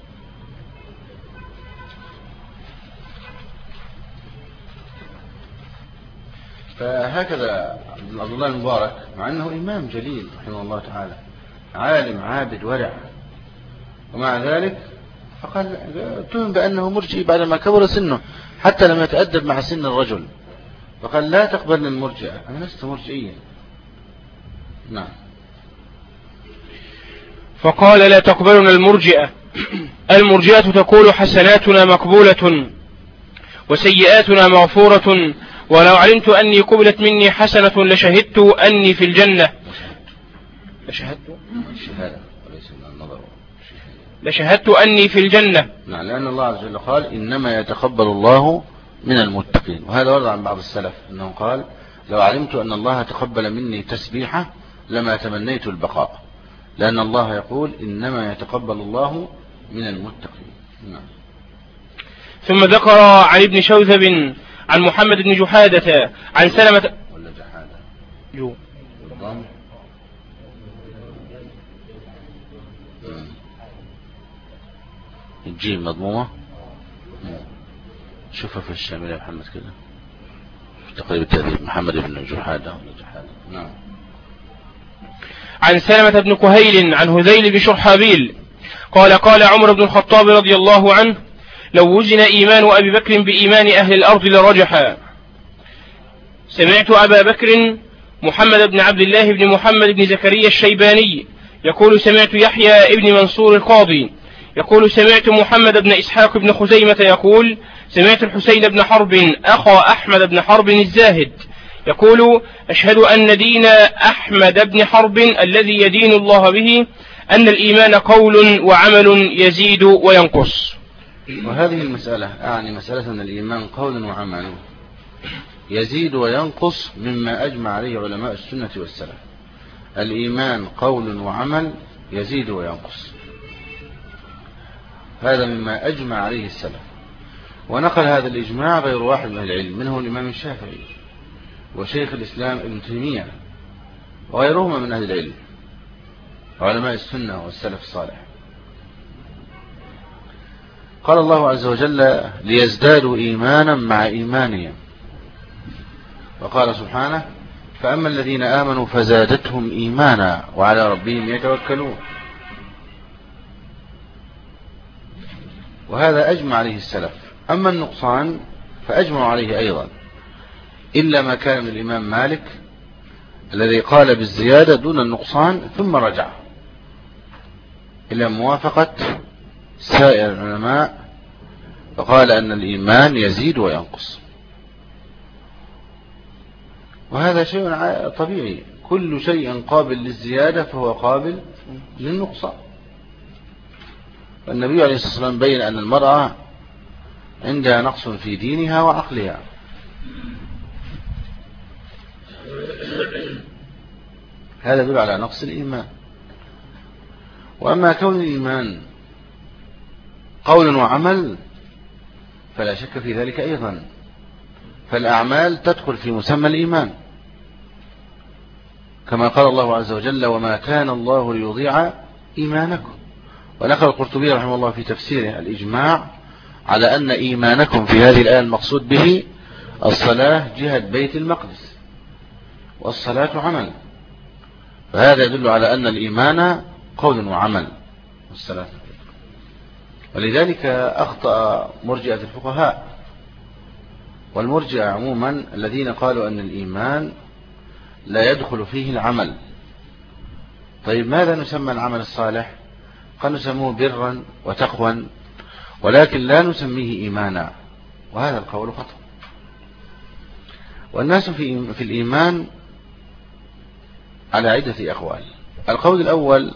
S2: فهكذا عبد الله المبارك، مع أنه إمام جليل رحمه الله تعالى، عالم عابد ورع، ومع ذلك فقال اتهم بأنه مرجئي بعدما كبر سنه حتى لم يتأدب مع سن الرجل، فقال لا تقبلني المرجئة، أنا لست مرجئيا. نعم.
S1: فقال لا تقبلنا المرجئة. المرجئة تقول حسناتنا مقبولة وسيئاتنا مغفورة، ولو علمت أني قبلت مني حسنة لشهدت أني في الجنة. لشهدت
S2: الشهادة وليس النظر.
S1: لشهدت أني في الجنة.
S2: نعم، لأن الله عز وجل قال إنما يتقبل الله من المتقين. وهذا ورد عن بعض السلف أنه قال لو علمت أن الله تقبل مني تسبيحة لما تمنيت البقاء، لأن الله يقول إنما يتقبل الله من المتقين. نعم.
S1: ثم ذكر عن ابن شوذب عن محمد بن جحادة عن سلمة
S2: ولا جحادة
S1: جو
S2: الجيم مضمومة. شوفها في الشامل يا محمد كده في تقريب التهذيب. محمد بن جحادة ولا جحادة. نعم.
S1: عن سلمة بن كهيل عن هذيل بن شرحابيل قال قال عمر بن الخطاب رضي الله عنه لو وزن إيمان أبي بكر بإيمان أهل الأرض لرجحا. سمعت أبا بكر محمد بن عبد الله بن محمد بن زكريا الشيباني يقول سمعت يحيى ابن منصور القاضي يقول سمعت محمد بن إسحاق بن خزيمة يقول سمعت الحسين بن حرب أخا أحمد بن حرب الزاهد يقول أشهد أن دين أحمد بن حرب الذي يدين الله به أن الإيمان قول وعمل يزيد وينقص.
S2: وهذه المسألة أعني مسألة أن الإيمان قول وعمل يزيد وينقص مما أجمع عليه علماء السنة والسلف. الإيمان قول وعمل يزيد وينقص، هذا مما أجمع عليه السلف. ونقل هذا الإجماع غير واحد من العلم، منه الإمام الشافعي وشيخ الإسلام ابن تيمية وغيرهما من أهل العلم وعلماء السنة والسلف الصالح. قال الله عز وجل ليزدادوا إيمانا مع إيمانهم، وقال سبحانه فأما الذين آمنوا فزادتهم إيمانا وعلى ربهم يتوكلون. وهذا أجمع عليه السلف. أما النقصان فأجمعوا عليه أيضا، إلا ما كان من الإمام مالك الذي قال بالزيادة دون النقصان ثم رجع إلى موافقة سائر العلماء فقال أن الإيمان يزيد وينقص. وهذا شيء طبيعي، كل شيء قابل للزيادة فهو قابل للنقصان. فالنبي عليه الصلاة والسلام بين أن المرأة عندها نقص في دينها وعقلها، هذا يدل على نقص الإيمان. وأما كون الإيمان قول وعمل فلا شك في ذلك أيضا، فالأعمال تدخل في مسمى الإيمان، كما قال الله عز وجل: وما كان الله ليضيع إيمانكم. ونقل القرطبي رحمه الله في تفسيره الإجماع على أن إيمانكم في هذه الآية المقصود به الصلاة جهة بيت المقدس، والصلاة عمل، فهذا يدل على أن الإيمان قول وعمل والصلاة. ولذلك أخطأ مرجئة الفقهاء والمرجئة عموما الذين قالوا أن الإيمان لا يدخل فيه العمل. طيب ماذا نسمى العمل الصالح؟ قد نسموه برا وتقوى، ولكن لا نسميه إيمانا، وهذا القول خطأ. والناس في في الإيمان على عدة أقوال. القول الأول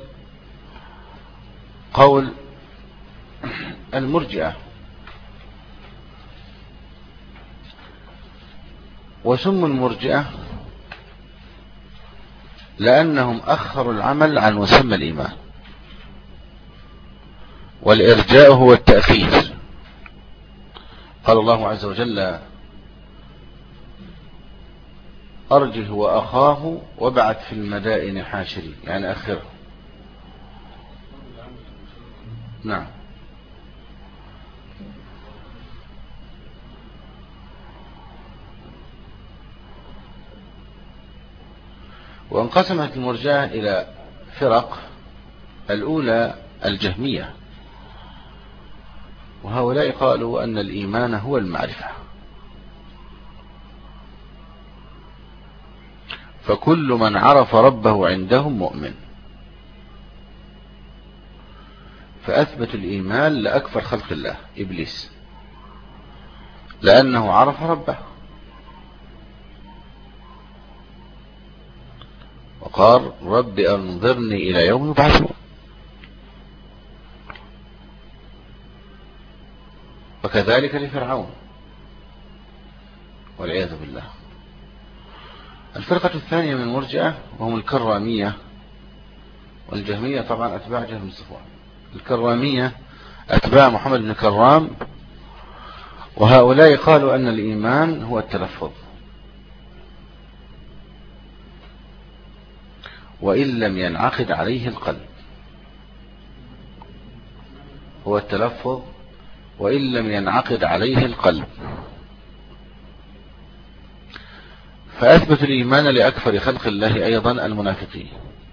S2: قول المرجئة، وسموا المرجئة لأنهم أخروا العمل عن مسمى الإيمان، والإرجاء هو التأخير. قال الله عز وجل: أرجه وأخاه وابعث في المدائن حاشرين، يعني أخره. نعم. وانقسمت المرجئة إلى فرق. الأولى الجهمية، وهؤلاء قالوا أن الإيمان هو المعرفة، فكل من عرف ربه عندهم مؤمن، فأثبت الإيمان لأكثر خلق الله إبليس، لأنه عرف ربه وقال: رب أنظرني إلى يوم يبعثون. وكذلك لفرعون والعياذ بالله. الفرقة الثانية من المرجئة وهم الكرامية والجهمية، طبعا أتباع جهم بن صفوان. الكرامية أتباع محمد بن كرام، وهؤلاء قالوا أن الإيمان هو التلفظ، وإن لم ينعقد عليه القلب. هو التلفظ وإن لم ينعقد عليه القلب. فأثبت الإيمان لأكثر خلق الله أيضا المنافقين،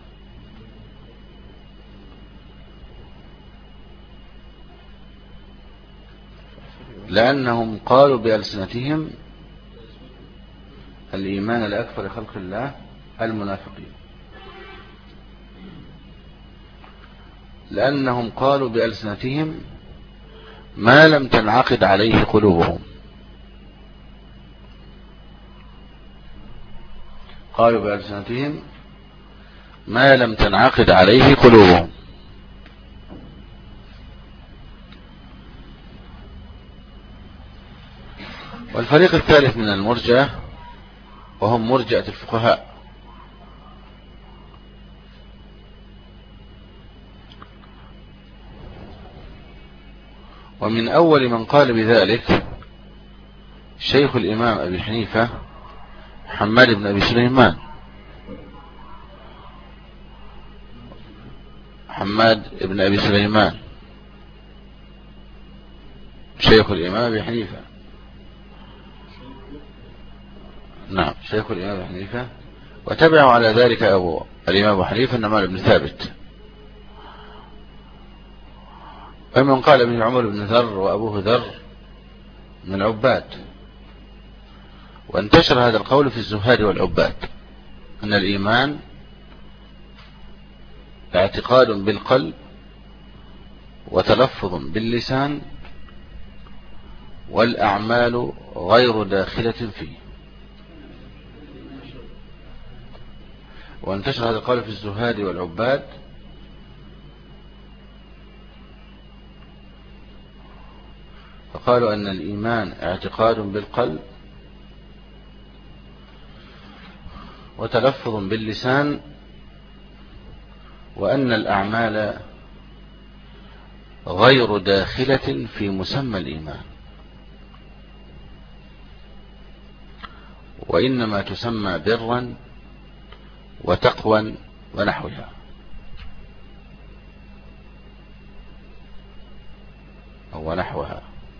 S2: لأنهم قالوا بألسنتهم الإيمان لأكثر خلق الله المنافقين، لأنهم قالوا بألسنتهم ما لم تنعقد عليه قلوبهم. قالوا بألسنتهم ما لم تنعقد عليه قلوبهم. والفريق الثالث من المرجئة وهم مرجئة الفقهاء، ومن أول من قال بذلك شيخ الإمام أبي حنيفة حماد بن أبي سليمان. حماد بن أبي سليمان شيخ الإمام أبي حنيفة، نعم شيخ الإمام أبي حنيفة، وتبعه على ذلك أبو الإمام أبو حنيفة النعمان بن ثابت، ومن قال ابن عمر بن ذر وأبوه ذر من العباد وانتشر هذا القول في الزهاد والعباد أن الإيمان اعتقاد بالقلب وتلفظ باللسان والأعمال غير داخلة فيه. وانتشر هذا القول في الزهاد والعباد فقالوا أن الإيمان اعتقاد بالقلب وتلفظ باللسان وأن الأعمال غير داخلة في مسمى الإيمان، وإنما تسمى برا وتقوى ونحوها. أو نحوها.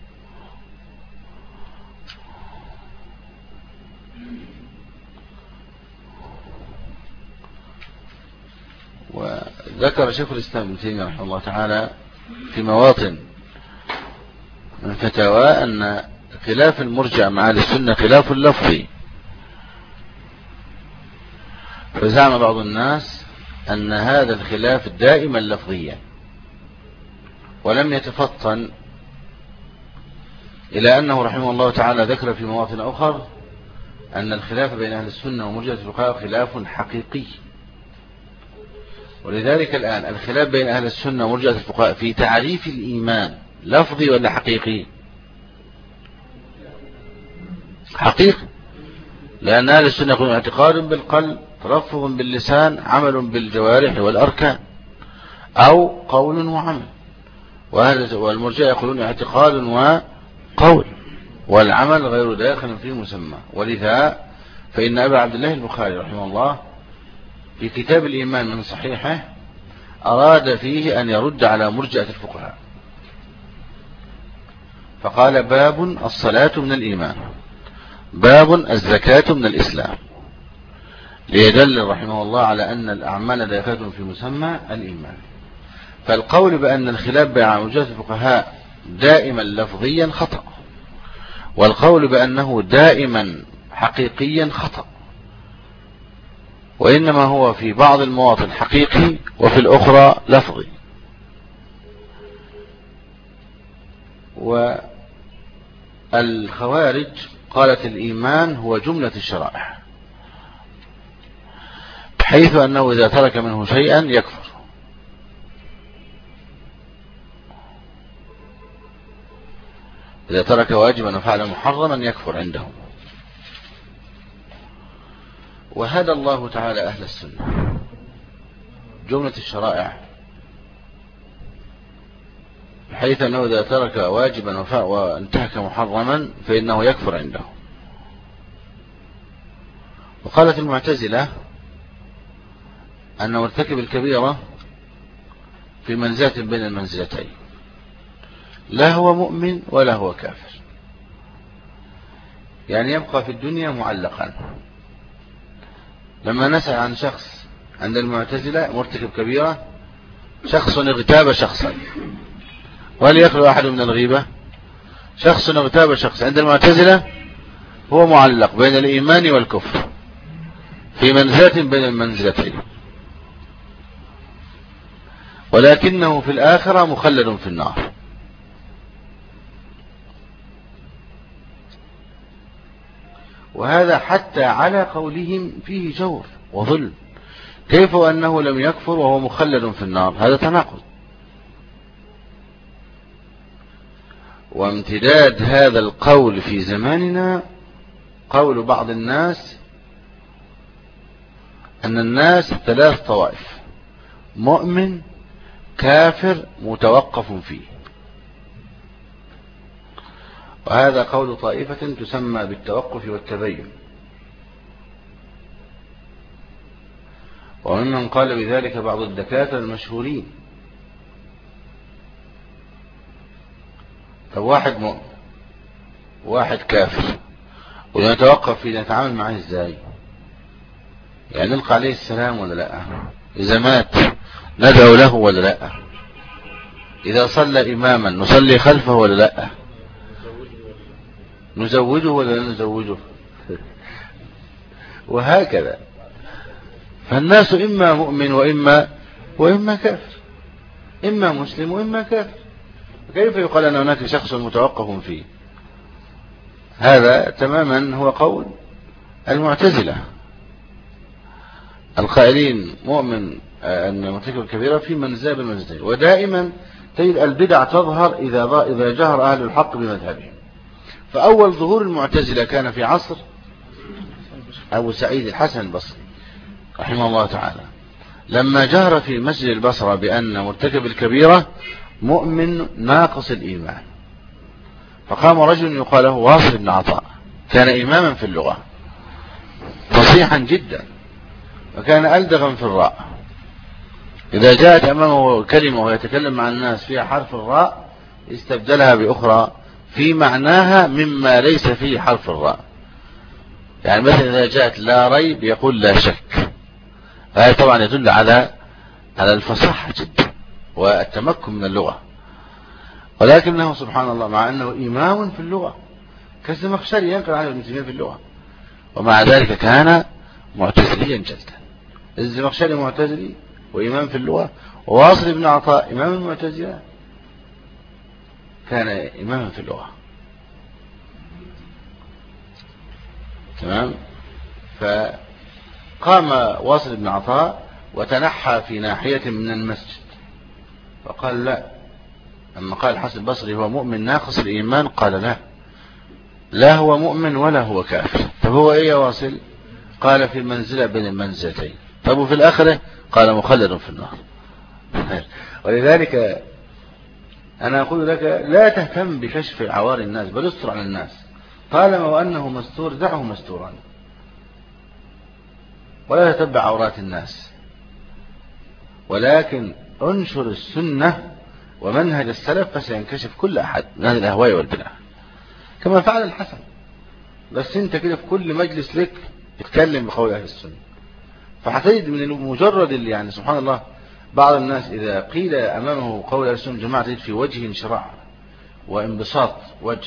S2: وذكر شيخ الإسلام ابن تيمية رحمه الله تعالى في مواطن من فتاوى أن خلاف المرجع مع أهل السنة خلاف لفظي، فزعم بعض الناس أن هذا الخلاف دائما لفظيا، ولم يتفطن إلى أنه رحمه الله تعالى ذكر في مواطن أخر أن الخلاف بين أهل السنة ومرجئة الفقهاء خلاف حقيقي. ولذلك الآن الخلاف بين أهل السنة ومرجئة الفقهاء في تعريف الإيمان لفظي ولا حقيقي؟ حقيقي، لأن أهل السنة يقولون اعتقاد بالقلب، تلفظ باللسان، عمل بالجوارح والأركان، أو قول وعمل. والمرجئة يقولون اعتقاد وقول والعمل غير داخل في مسمى. ولذا فإن أبا عبد الله البخاري رحمه الله في كتاب الإيمان من صحيحه أراد فيه أن يرد على مرجئة الفقهاء، فقال باب الصلاة من الإيمان، باب الزكاة من الإسلام، ليدل رحمه الله على أن الأعمال داخلة في مسمى الإيمان. فالقول بأن الخلاف بين مرجئة الفقهاء دائما لفظيا خطأ، والقول بأنه دائما حقيقيا خطأ، وإنما هو في بعض المواطن حقيقي وفي الأخرى لفظي. والخوارج قالت الإيمان هو جملة الشرائع، بحيث أنه إذا ترك منه شيئا يكفر. إذا ترك واجبا وفعل محرما يكفر عندهم. وهدى الله تعالى أهل السنة جملة الشرائع، بحيث أنه إذا ترك واجبا وانتهك محرما فإنه يكفر عنده. وقالت المعتزلة أن مرتكب الكبيرة في منزلة بين المنزلتين، لا هو مؤمن ولا هو كافر، يعني يبقى في الدنيا معلقا. لما نسأل عن شخص عند المعتزلة مرتكب كبيرة، شخص اغتاب شخصا، وهل يخلو أحد من الغيبة؟ شخص اغتاب شخص عند المعتزلة هو معلق بين الإيمان والكفر في منزلة بين المنزلتين، ولكنه في الآخرة مخلد في النار. وهذا حتى على قولهم فيه جور وظلم، كيف أنه لم يكفر وهو مخلد في النار؟ هذا تناقض. وامتداد هذا القول في زماننا قول بعض الناس أن الناس ثلاث طوائف: مؤمن، كافر، متوقف فيه. وهذا قول طائفة تسمى بالتوقف والتبين، وممن قال بذلك بعض الدكاترة المشهورين. فواحد مؤمن واحد كافر، ونتوقف فيه نتعامل معه ازاي؟ يعني نلقى عليه السلام ولا لا؟ إذا مات ندعو له ولا لا؟ إذا صلى إماما نصلي خلفه ولا لا؟ نزوجه ولا لا نزوجه؟ وهكذا. فالناس إما مؤمن وإما وإما كافر، إما مسلم وإما كافر. كيف يقال أن هناك شخص متوقف فيه؟ هذا تماما هو قول المعتزلة القائلين مؤمن أن مرتكب الكبيرة في منزلة بالمنزلتين. ودائما تجد البدع تظهر إذا إذا جهر أهل الحق بمذهبهم. فأول ظهور المعتزلة كان في عصر أبو سعيد الحسن البصري رحمه الله تعالى، لما جهر في مسجد البصرة بأن مرتكب الكبيرة مؤمن ناقص الإيمان. فقام رجل يقال له واصل بن عطاء، كان إماما في اللغة فصيحا جدا، وكان ألدغا في الراء. إذا جاءت أمامه كلمة ويتكلم مع الناس فيها حرف الراء استبدلها بأخرى في معناها مما ليس فيه حرف الراء. يعني مثلا إذا جاءت لا ريب يقول لا شك. هذا طبعا يدل على على الفصاحة جدا والتمكن من اللغة. ولكنه سبحان الله مع أنه إمام في اللغة كالزمخشري ينقل عنه ابن تيمية في اللغة، ومع ذلك كان معتزليا جدا. الزمخشري معتزلي وإمام في اللغة، وواصل بن عطاء إمام المعتزلة كان إماما في اللغة. تمام. فقام واصل بن عطاء وتنحى في ناحية من المسجد فقال لا. أما قال الحسن البصري هو مؤمن ناقص الإيمان، قال لا، لا هو مؤمن ولا هو كافر. طب هو إيه يا واصل؟ قال في المنزلة بين المنزلتين. طب وفي الآخرة؟ قال مخلد في النار. ولذلك أنا أقول لك لا تهتم بكشف عوار الناس، بل استر على الناس. طالما وأنه مستور دعه مستورا، ولا تتبع عورات الناس، ولكن انشر السنة ومنهج السلف فسينكشف كل أحد من هذه الأهواء والبدع، كما فعل الحسن. بس انت كده في كل مجلس لك تتكلم بقول أهل السنة. فحتجد من مجرد اللي يعني سبحان الله بعض الناس إذا قيل أمامه قول أهل السنة جماعة تجد في وجه انشراح وانبساط وجه،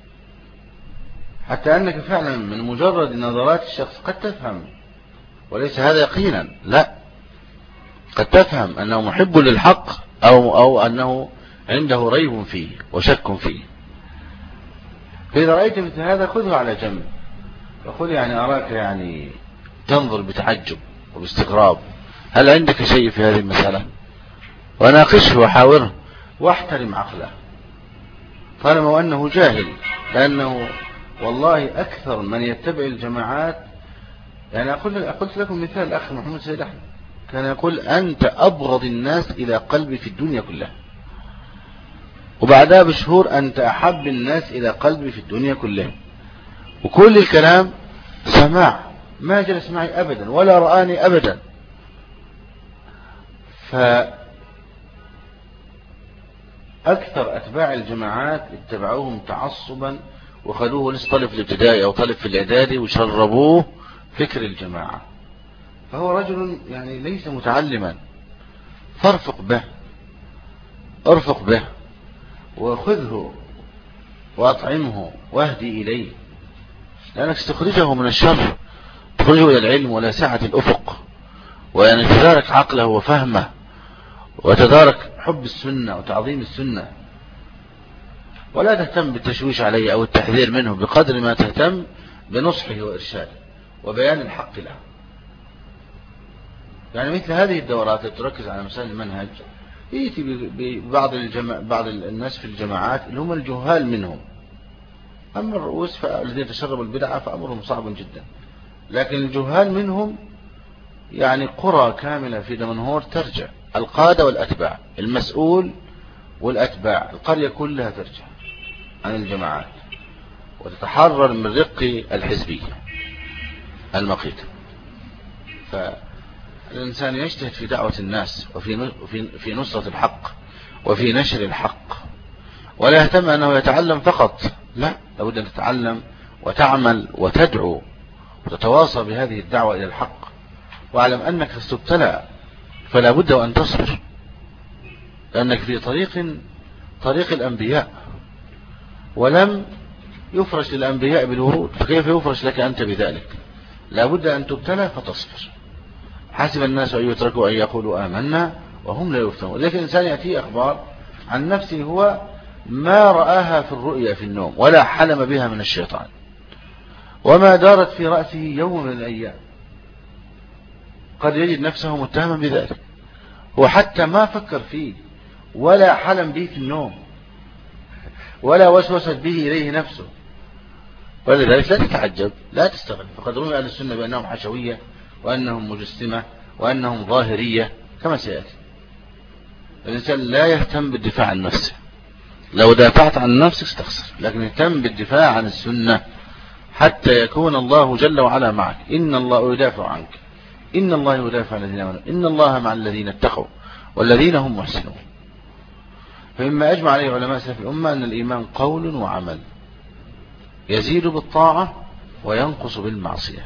S2: حتى أنك فعلا من مجرد نظرات الشخص قد تفهم، وليس هذا يقينا، لا، قد تفهم أنه محب للحق أو, أو أنه عنده ريب فيه وشك فيه. فإذا رأيت مثل هذا خذه على جنب وقل يعني أراك يعني تنظر بتعجب وباستغراب، هل عندك شيء في هذه المسألة؟ وناقشه وحاوره واحترم عقله طالما وأنه جاهل. لأنه والله أكثر من يتبع الجماعات، يعني أقول قلت لكم مثال الأخ محمد سيد أحمد كان يقول أنت أبغض الناس إلى قلبي في الدنيا كلها، وبعدها بشهور أنت أحب الناس إلى قلبي في الدنيا كلها. وكل الكلام سماع، ما جلس معي أبدا ولا رآني أبدا. فأكثر أتباع الجماعات اتبعوهم تعصبا وخلوه لسه طالب في الابتدائي أو طالب في الإعدادي وشربوه فكر الجماعة. فهو رجل يعني ليس متعلما، فارفق به ارفق به وخذه وأطعمه واهدي إليه، لأنك ستخرجه من الشر، تخرجه إلى العلم ولا سعة الأفق، وأن تدارك عقله وفهمه وتدارك حب السنة وتعظيم السنة. ولا تهتم بالتشويش عليه أو التحذير منه بقدر ما تهتم بنصحه وإرشاده وبيان الحق له. يعني مثل هذه الدورات التي تركز على مسائل المنهج يأتي ببعض الجماع بعض الناس في الجماعات اللي هم الجهال منهم. أما الرؤوس الذين تشربوا البدعة فأمرهم صعب جدا، لكن الجهال منهم يعني قرى كاملة في دمنهور ترجع، القادة والأتباع، المسؤول والأتباع، القرية كلها ترجع عن الجماعات وتتحرر من رق الحزبية المقيت. فالإنسان يجتهد في دعوة الناس وفي في نصرة الحق وفي نشر الحق، ولا يهتم أنه يتعلم فقط، لا، لابد أن تتعلم وتعمل وتدعو وتتواصى بهذه الدعوة إلى الحق. واعلم أنك ستبتلى فلا بد أن تصبر، لأنك في طريق طريق الأنبياء، ولم يفرش للأنبياء بالورود، فكيف يفرش لك أنت بذلك؟ لابد أن تبتلى فتصبر. حسب الناس أن يتركوا أن يقولوا آمنا وهم لا يفتنون. لكن الإنسان يأتيه أخبار عن نفسه هو ما رآها في الرؤيا في النوم ولا حلم بها من الشيطان وما دارت في رأسه يوم من الأيام، قد يجد نفسه متهما بذلك، هو حتى ما فكر فيه ولا حلم به في النوم ولا وسوست به إليه نفسه. ولذلك لا تتعجب، لا تستغرب، فقد روي أهل السنة بأنهم حشوية وأنهم مجسمة وأنهم ظاهرية كما سيأتي. الإنسان لا يهتم بالدفاع عن نفسه، لو دافعت عن نفسك ستخسر، لكن اهتم بالدفاع عن السنة حتى يكون الله جل وعلا معك. إن الله يدافع عنك، إن الله يدافع عن الذين آمنوا، إن الله مع الذين اتقوا والذين هم محسنون. فمما أجمع عليه علماء سلف الأمة أن الإيمان قول وعمل، يزيد بالطاعة وينقص بالمعصية.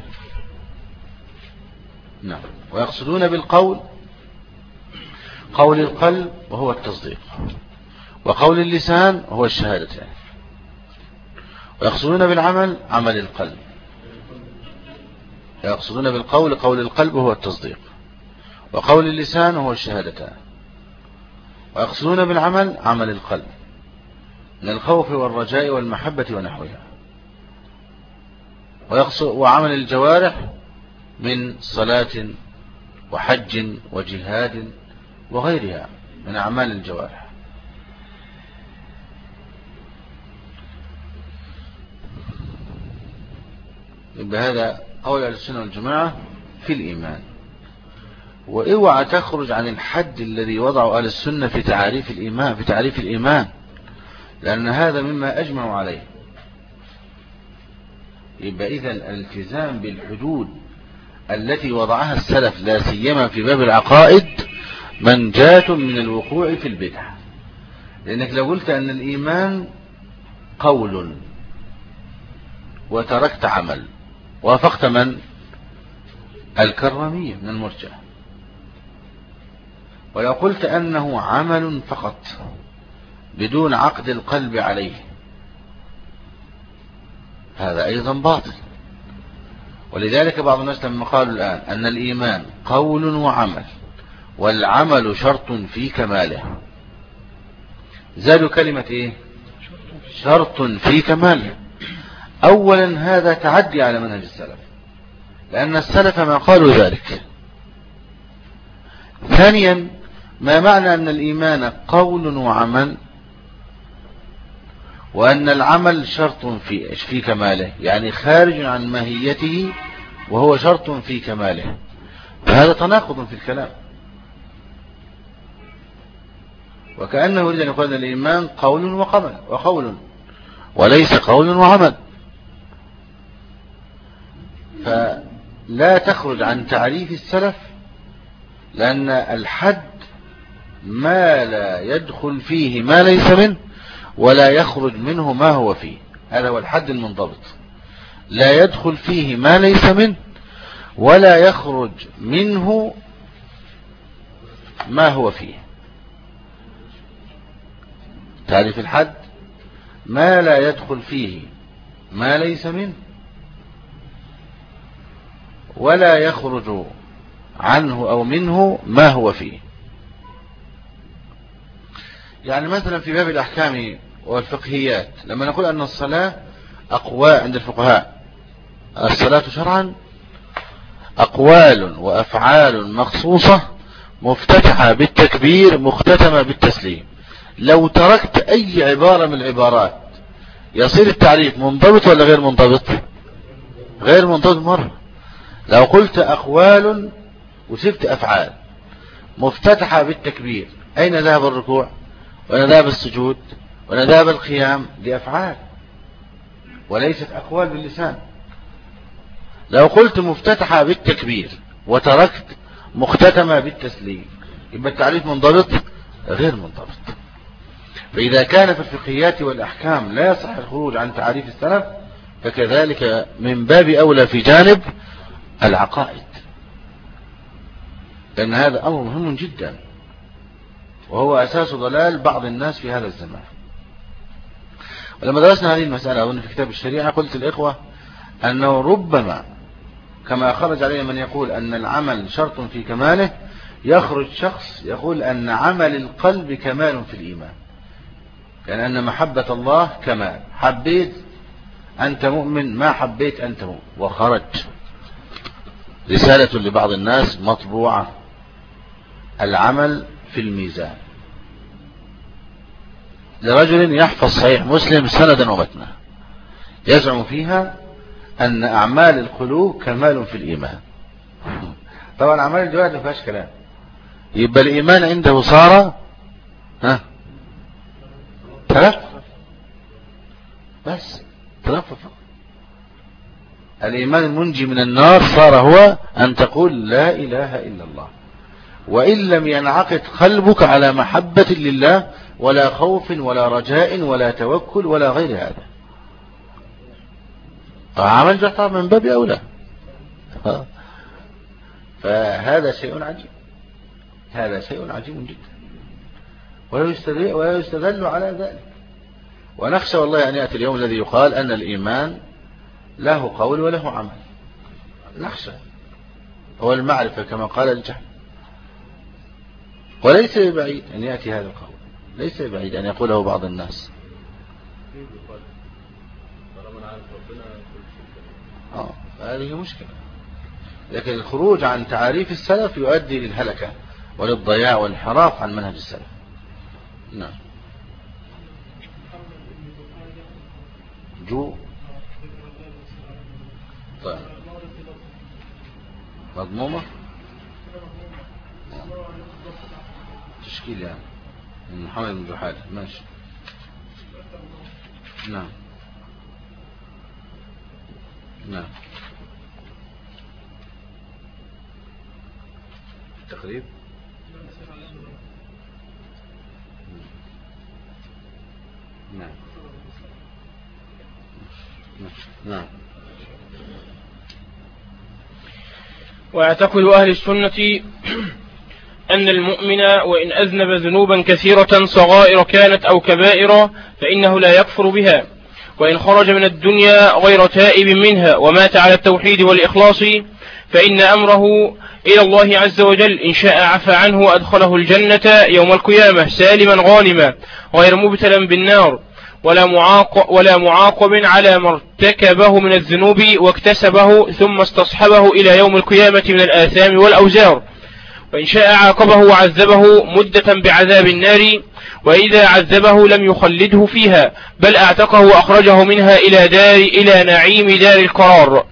S2: نعم. ويقصدون بالقول قول القلب وهو التصديق، وقول اللسان وهو الشهادتين، ويقصدون بالعمل عمل القلب. يقصدون بالقول قول القلب وهو التصديق، وقول اللسان وهو الشهادتان، ويقصدون بالعمل عمل القلب من الخوف والرجاء والمحبة ونحوها، وعمل الجوارح من صلاة وحج وجهاد وغيرها من أعمال الجوارح. بهذا قول أهل السنة والجماعة في الإيمان. واوعى تخرج عن الحد الذي وضعه أهل السنة في تعريف الإيمان في تعريف الإيمان لأن هذا مما أجمعوا عليه. يبقى إذن الالتزام بالحدود التي وضعها السلف لا سيما في باب العقائد منجاة من الوقوع في البدع. لأنك لو قلت أن الإيمان قول وتركت عمل وافقت من؟ الكرامية من المرجئة. ولو قلت أنه عمل فقط بدون عقد القلب عليه هذا أيضا باطل. ولذلك بعض الناس لما قالوا الآن أن الإيمان قول وعمل والعمل شرط في كماله زادوا كلمة إيه؟ شرط في كماله. أولا هذا تعدي على منهج السلف لأن السلف ما قالوا ذلك. ثانيا ما معنى أن الإيمان قول وعمل وأن العمل شرط في في كماله، يعني خارج عن ماهيته وهو شرط في كماله، فهذا تناقض في الكلام. وكأنه يريد أن يقول أن الإيمان قول وقول وقول وليس قول وعمل. فلا تخرج عن تعريف السلف لأن الحد ما لا يدخل فيه ما ليس منه ولا يخرج منه ما هو فيه. هذا هو الحد المنضبط، لا يدخل فيه ما ليس منه ولا يخرج منه ما هو فيه. تعريف الحد ما لا يدخل فيه ما ليس منه ولا يخرج عنه أو منه ما هو فيه. يعني مثلا في باب الأحكام والفقهيات لما نقول أن الصلاة أقوال عند الفقهاء، الصلاة شرعا أقوال وأفعال مخصوصة مفتتحة بالتكبير مختتمة بالتسليم. لو تركت أي عبارة من العبارات يصير التعريف منضبط ولا غير منضبط؟ غير منضبط مرة. لو قلت أقوال وسبت أفعال مفتتحة بالتكبير، أين ذهب الركوع وأين ذهب السجود وأين ذهب القيام؟ دي أفعال وليست أقوال باللسان. لو قلت مفتتحة بالتكبير وتركت مختتمة بالتسليم يبقى التعريف منضبط؟ غير منضبط. فإذا كان في الفقهيات والأحكام لا يصح الخروج عن تعريف السلف فكذلك من باب أولى في جانب العقائد، لأن هذا أمر مهم جدا وهو أساس ضلال بعض الناس في هذا الزمان. ولما درسنا هذه المسألة أظن في كتاب الشريعة قلت الإخوة أنه ربما كما خرج عليه من يقول أن العمل شرط في كماله، يخرج شخص يقول أن عمل القلب كمال في الإيمان، يعني أن محبة الله كمال، حبيت أنت مؤمن، ما حبيت أنت مؤمن. وخرج رسالة لبعض الناس مطبوعة، العمل في الميزان، لرجل يحفظ صحيح مسلم سندا ومتنا، يزعم فيها أن أعمال القلوب كمال في الإيمان. طبعا أعمال الجوارح ما فيهاش كلام، يبقى الإيمان عنده صار ها تلف، بس تلف. الإيمان المنجي من النار صار هو أن تقول لا إله إلا الله، وإن لم ينعقد قلبك على محبة لله ولا خوف ولا رجاء ولا توكل ولا غير هذا، عمل جحر من باب أولى. فهذا شيء عجيب، هذا شيء عجيب جدا، ولا يستدل على ذلك. ونخشى والله أن يأتي اليوم الذي يقال أن الإيمان له قول وله عمل، نخشى هو المعرفة كما قال الجهل. وليس بعيد أن يأتي هذا القول، ليس بعيد أن يقوله بعض الناس. آه هذه مشكلة، لكن الخروج عن تعاريف السلف يؤدي للهلكة وللضياع والانحراف عن منهج السلف. نعم. جو طيب مضمومة تشكيل يعني من محمد بن جحال، ماشي. نعم نعم. التقريب نعم نعم.
S1: ويعتقد أهل السنة أن المؤمن وإن أذنب ذنوبا كثيرة صغائر كانت أو كبائر فإنه لا يكفر بها، وإن خرج من الدنيا غير تائب منها ومات على التوحيد والإخلاص فإن أمره إلى الله عز وجل، إن شاء عفى عنه وأدخله الجنة يوم القيامة سالما غانما غير مبتلا بالنار ولا معاقب, ولا معاقب على ما ارتكبه من الذنوب واكتسبه ثم استصحبه إلى يوم القيامة من الآثام والأوزار. وإن شاء عاقبه وعذبه مدة بعذاب النار، وإذا عذبه لم يخلده فيها بل اعتقه وأخرجه منها إلى دار إلى نعيم دار القرار.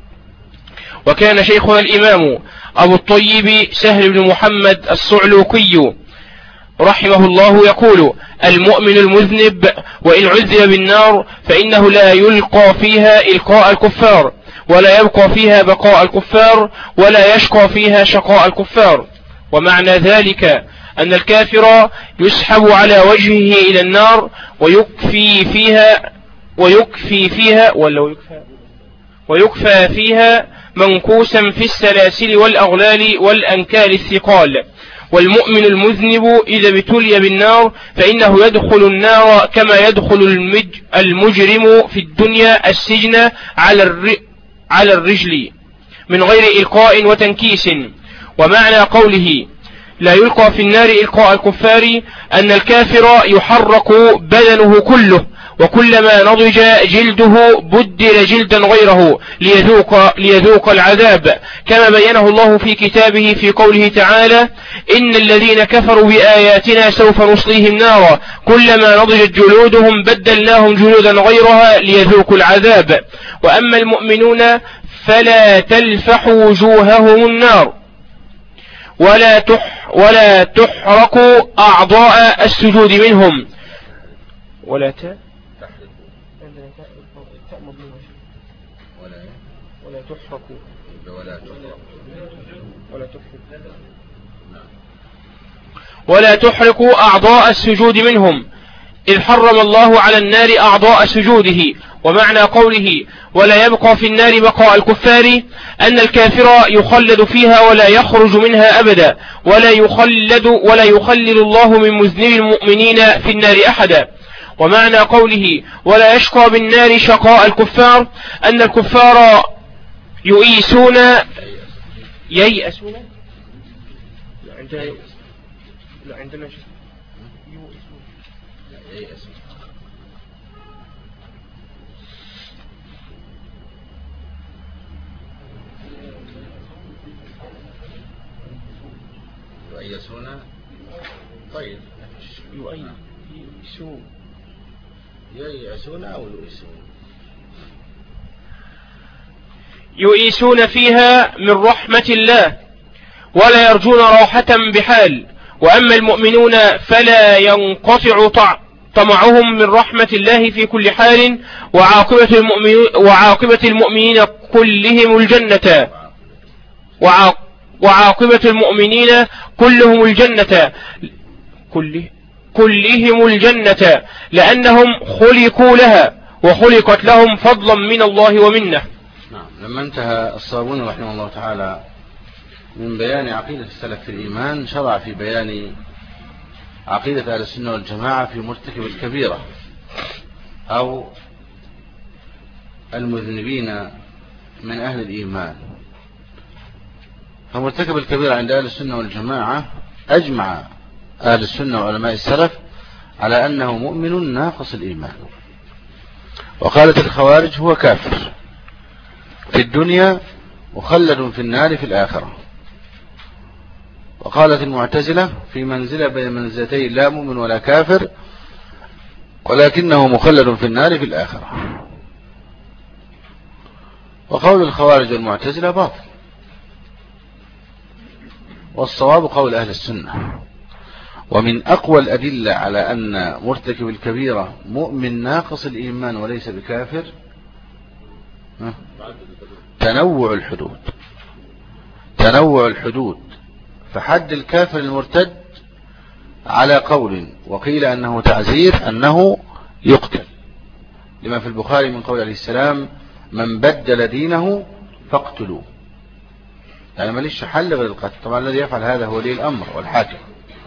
S1: وكان شيخنا الإمام أبو الطيب سهل بن محمد الصعلوكي رحمه الله يقول: المؤمن المذنب وإن عذب بالنار فإنه لا يلقى فيها إلقاء الكفار، ولا يبقى فيها بقاء الكفار، ولا يشقى فيها شقاء الكفار. ومعنى ذلك أن الكافر يسحب على وجهه إلى النار ويكفي فيها ويكفي فيها ولا يكفى ويكفى فيها منكوسا في السلاسل والأغلال والأنكال الثقال. والمؤمن المذنب إذا ابتلي بالنار فإنه يدخل النار كما يدخل المجرم في الدنيا السجن على الرجل من غير إلقاء وتنكيس. ومعنى قوله لا يلقى في النار إلقاء الكفار أن الكافر يحرق بدنه كله، وكلما نضج جلده بدل جلدا غيره ليذوق, ليذوق العذاب، كما بينه الله في كتابه في قوله تعالى: إن الذين كفروا بآياتنا سوف نصليهم نارا كلما نضجت جلودهم بدلناهم جلودا غيرها ليذوقوا العذاب. وأما المؤمنون فلا تلفح وجوههم النار ولا تح ولا تحرق أعضاء السجود منهم ولا ت ولا تحرق ولا تحرق أعضاء السجود منهم، إذ حرم الله على النار أعضاء سجوده. ومعنى قوله ولا يبقى في النار بقاء الكفار أن الكافر يخلد فيها ولا يخرج منها أبدا، ولا يخلد ولا يخلد الله من مذنب المؤمنين في النار أحدا. ومعنى قوله ولا يشقى بالنار شقاء الكفار أن الكفار يؤيسون ييأسون لا عندنا يؤس لا عندنا يؤيسون لا ييأسون
S2: يؤيسون طيب
S1: يؤيسون
S2: ييأسون أو يؤيسون
S1: يؤيسون فيها من رحمة الله ولا يرجون راحة بحال. وأما المؤمنون فلا ينقطع طمعهم من رحمة الله في كل حال وعاقبة المؤمنين, وعاقبة المؤمنين كلهم الجنة وعاقبة المؤمنين كلهم الجنة كل كلهم الجنة لأنهم خلقوا لها وخلقت لهم فضلا من الله ومنه.
S2: نعم. لما انتهى الصابوني رحمه الله تعالى من بيان عقيدة السلف في الإيمان شرع في بيان عقيدة أهل السنة والجماعة في مرتكب الكبيرة أو المذنبين من أهل الإيمان. فمرتكب الكبيرة عند أهل السنة والجماعة أجمع أهل السنة وعلماء السلف على أنه مؤمن ناقص الإيمان. وقالت الخوارج هو كافر في الدنيا مخلد في النار في الآخرة. وقالت المعتزلة في منزلة بين منزلتين لا مؤمن ولا كافر ولكنه مخلد في النار في الآخرة. وقول الخوارج والمعتزلة باطل والصواب قول أهل السنة. ومن أقوى الأدلة على أن مرتكب الكبيرة مؤمن ناقص الإيمان وليس بكافر تنوع الحدود تنوع الحدود فحد الكافر المرتد على قول وقيل أنه تعزير أنه يقتل لما في البخاري من قول عليه السلام من بدل دينه فاقتلوه. يعني ما ليش حل غير القتل. طبعا الذي يفعل هذا هو ولي الأمر والحاكم.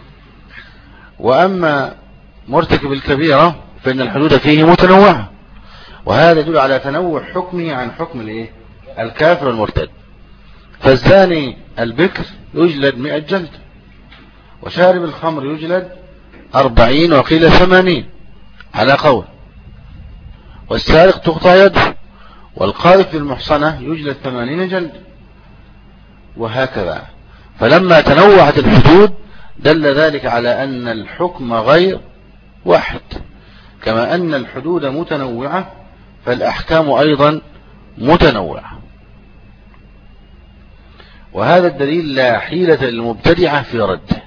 S2: وأما مرتكب الكبيرة فإن الحدود فيه متنوعة وهذا يدل على تنوع حكمه عن حكم الايه الكافر المرتد. فالزاني البكر يجلد مئة جلد وشارب الخمر يجلد أربعين وقيل ثمانين على قول. والسارق تقطع يده والقاذف للمحصنة يجلد ثمانين جلد وهكذا. فلما تنوعت الحدود دل ذلك على أن الحكم غير واحد. كما أن الحدود متنوعة فالأحكام أيضا متنوعة. وهذا الدليل لا حيلة للمبتدعة في رده.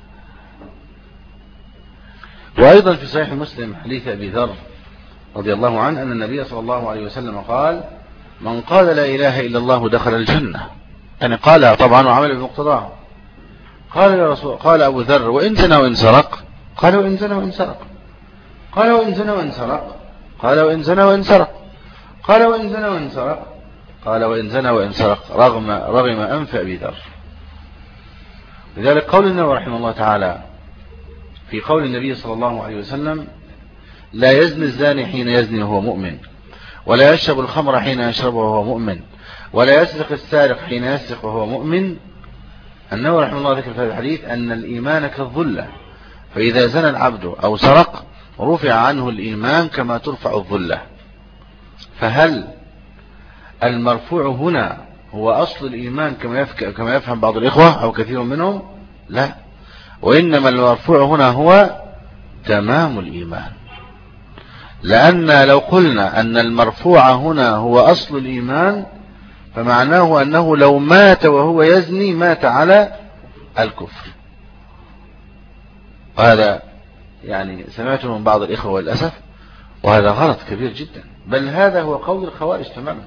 S2: وأيضا في صحيح مسلم حديث أبي ذر رضي الله عنه أن النبي صلى الله عليه وسلم قال من قال لا إله إلا الله دخل الجنة. يعني قالها طبعا وعمل بمقتضاها. قال يا رسول قال أبو ذر وإن زنى وإن سرق. قال وإن زنى وإن سرق. قال وإن زنى وإن سرق. قال وإن زنى وإن سرق. قال وإن زنى وإن سرق. قال وإن زنى وإن سرق رغم رغم أنف أبي ذر. لذلك قول النبي رحمه الله تعالى في قول النبي صلى الله عليه وسلم لا يزني الزاني حين يزني وهو مؤمن ولا يشرب الخمر حين يشربه وهو مؤمن ولا يسرق السارق حين يسرق وهو مؤمن. النبي رحمه الله ذكر في هذا الحديث أن الإيمان كالظلة فإذا زنى العبد أو سرق رفع عنه الإيمان كما ترفع الظلة. فهل المرفوع هنا هو أصل الإيمان كما كما يفهم بعض الإخوة أو كثير منهم؟ لا، وإنما المرفوع هنا هو تمام الإيمان. لأن لو قلنا أن المرفوع هنا هو أصل الإيمان فمعناه أنه لو مات وهو يزني مات على الكفر. وهذا يعني سمعته من بعض الإخوة والأسف وهذا غلط كبير جدا، بل هذا هو قول الخوارج تماما.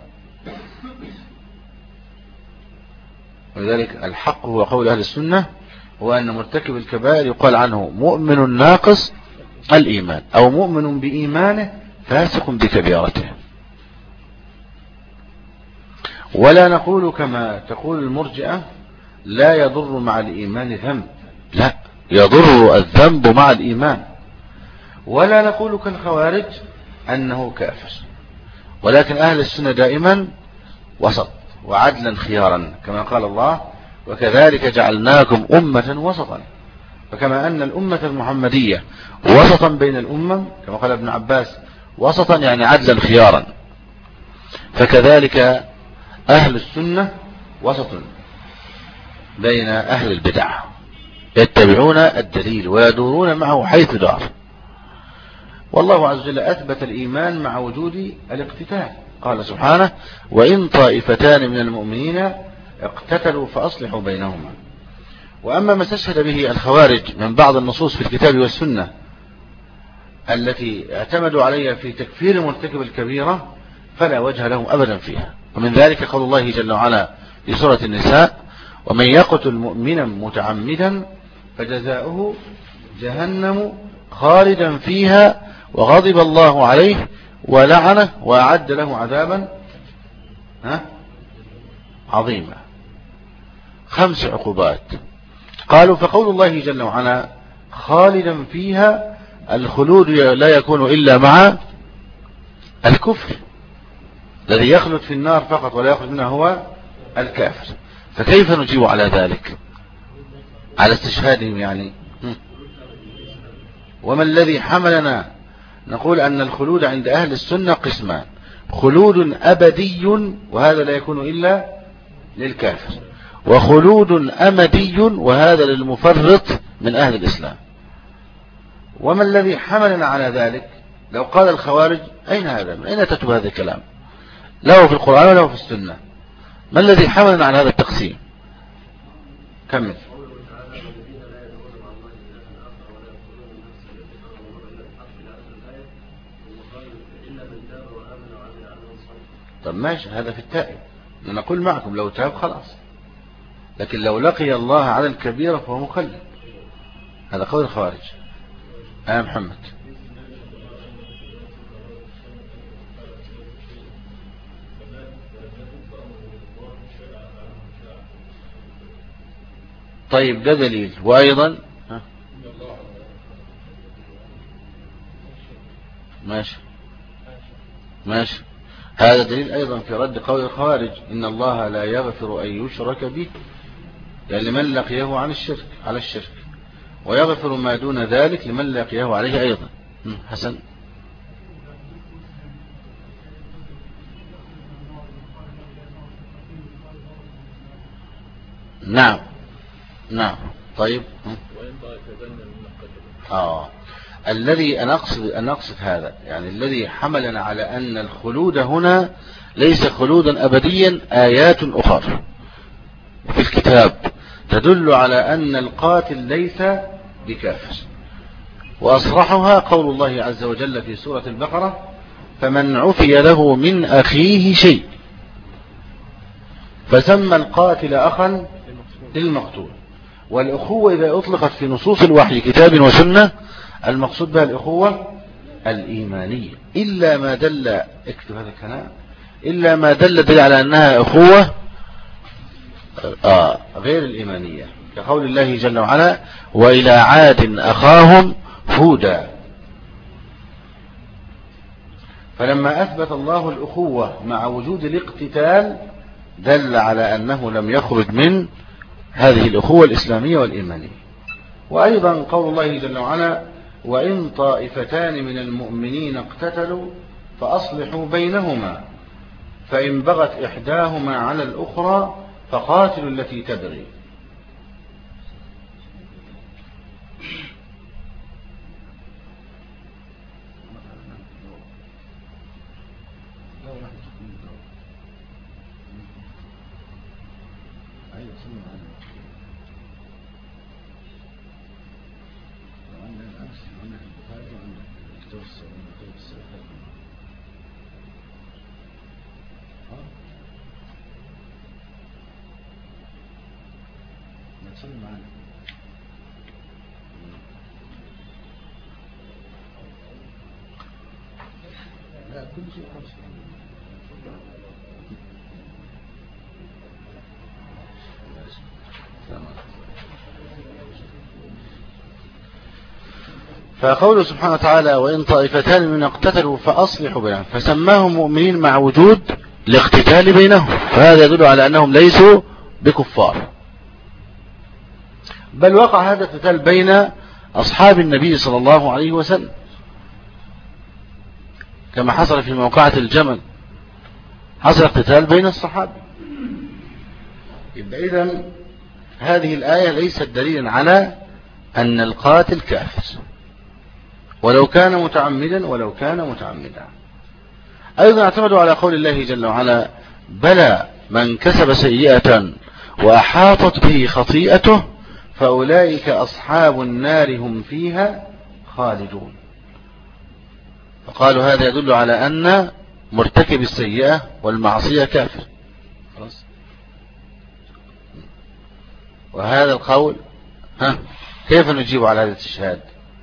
S2: ولذلك الحق هو قول أهل السنة هو أن مرتكب الكبائر يقال عنه مؤمن ناقص الإيمان أو مؤمن بإيمانه فاسق بكبيرته. ولا نقول كما تقول المرجئة لا يضر مع الإيمان ذنب، لا، يضر الذنب مع الإيمان. ولا نقول كالخوارج أنه كافر، ولكن أهل السنة دائما وسط وعدلا خيارا، كما قال الله وكذلك جعلناكم أمة وسطا. فكما أن الأمة المحمدية وسطا بين الأمم، كما قال ابن عباس وسطا يعني عدلا خيارا، فكذلك أهل السنة وسط بين أهل البدع، يتبعون الدليل ويدورون معه حيث دار. والله عز وجل أثبت الإيمان مع وجود الاقتتال، قال سبحانه وإن طائفتان من المؤمنين اقتتلوا فأصلحوا بينهما. وأما ما استشهد به الخوارج من بعض النصوص في الكتاب والسنة التي اعتمدوا عليها في تكفير مرتكب الكبيرة فلا وجه لهم أبدا فيها. ومن ذلك قول الله جل وعلا في سورة النساء ومن يقتل مؤمنا متعمدا فجزاؤه جهنم خالدا فيها وغضب الله عليه ولعنه وأعد له عذابا عظيما. خمس عقوبات. قالوا فقول الله جل وعلا خالدا فيها الخلود لا يكون إلا مع الكفر، الذي يخلد في النار فقط ولا يخرج منها هو الكافر. فكيف نجيب على ذلك على استشهادهم يعني؟ وما الذي حملنا نقول أن الخلود عند أهل السنة قسمان: خلود أبدي وهذا لا يكون إلا للكافر، وخلود أمدي وهذا للمفرط من أهل الإسلام. وما الذي حملنا على ذلك؟ لو قال الخوارج أين هذا؟ من أين تتبع هذا الكلام؟ لا هو في القرآن ولا هو في السنة. ما الذي حملنا على هذا التقسيم؟ كمل. طب ماشي، هذا في التائب، نقول معكم لو تاب خلاص، لكن لو لقي الله على الكبيرة فهو مخلد. هذا قول الخوارج. آه محمد. طيب ده دليل. وأيضا ها؟ ماشي ماشي، هذا دليل أيضا في رد قول الخوارج إن الله لا يغفر أن يشرك به، يعني لمن لقيه عن الشرك على الشرك، ويغفر ما دون ذلك لمن لقيه عليه أيضا. حسن. نعم نعم. طيب آه. الذي أنا أقصد, أنا أقصد هذا يعني الذي حملنا على أن الخلود هنا ليس خلودا أبديا. آيات أخرى في الكتاب تدل على أن القاتل ليس بكافر، وأصرحها قول الله عز وجل في سورة البقرة فمن عفي له من أخيه شيء فسمى القاتل أخا للمقتول. والأخوة إذا أطلقت في نصوص الوحي كتاب وسنة المقصود بها الأخوة الإيمانية، إلا ما دل اكتب هذا الكلام إلا ما دل دل على أنها أخوة آه غير الإيمانية، كقول الله جل وعلا وإلى عاد أخاهم هودا. فلما أثبت الله الأخوة مع وجود الاقتتال دل على أنه لم يخرج من هذه الأخوة الإسلامية والإيمانية. وأيضا قول الله جل وعلا وإن طائفتان من المؤمنين اقتتلوا فأصلحوا بينهما فإن بغت إحداهما على الأخرى فقاتلوا التي تبغي. فقوله سبحانه وتعالى وإن طائفتان من اقتتلوا فأصلحوا بينهم فسماهم مؤمنين مع وجود لاقتتال بينهم، فهذا يدل على أنهم ليسوا بكفار. بل وقع هذا القتال بين أصحاب النبي صلى الله عليه وسلم كما حصل في موقعة الجمل، حصل قتال بين الصحابة. يبقى إذن هذه الآية ليست دليلا على أن القاتل كافر ولو كان متعمدا ولو كان متعمدا. أيضا اعتمدوا على قول الله جل وعلا: بلى من كسب سيئة وأحاطت به خطيئته فأولئك أصحاب النار هم فيها خالدون. فقالوا هذا يدل على أن مرتكب السيئة والمعصية كافر. خلاص. وهذا القول ها كيف نجيب على هذا الاستشهاد؟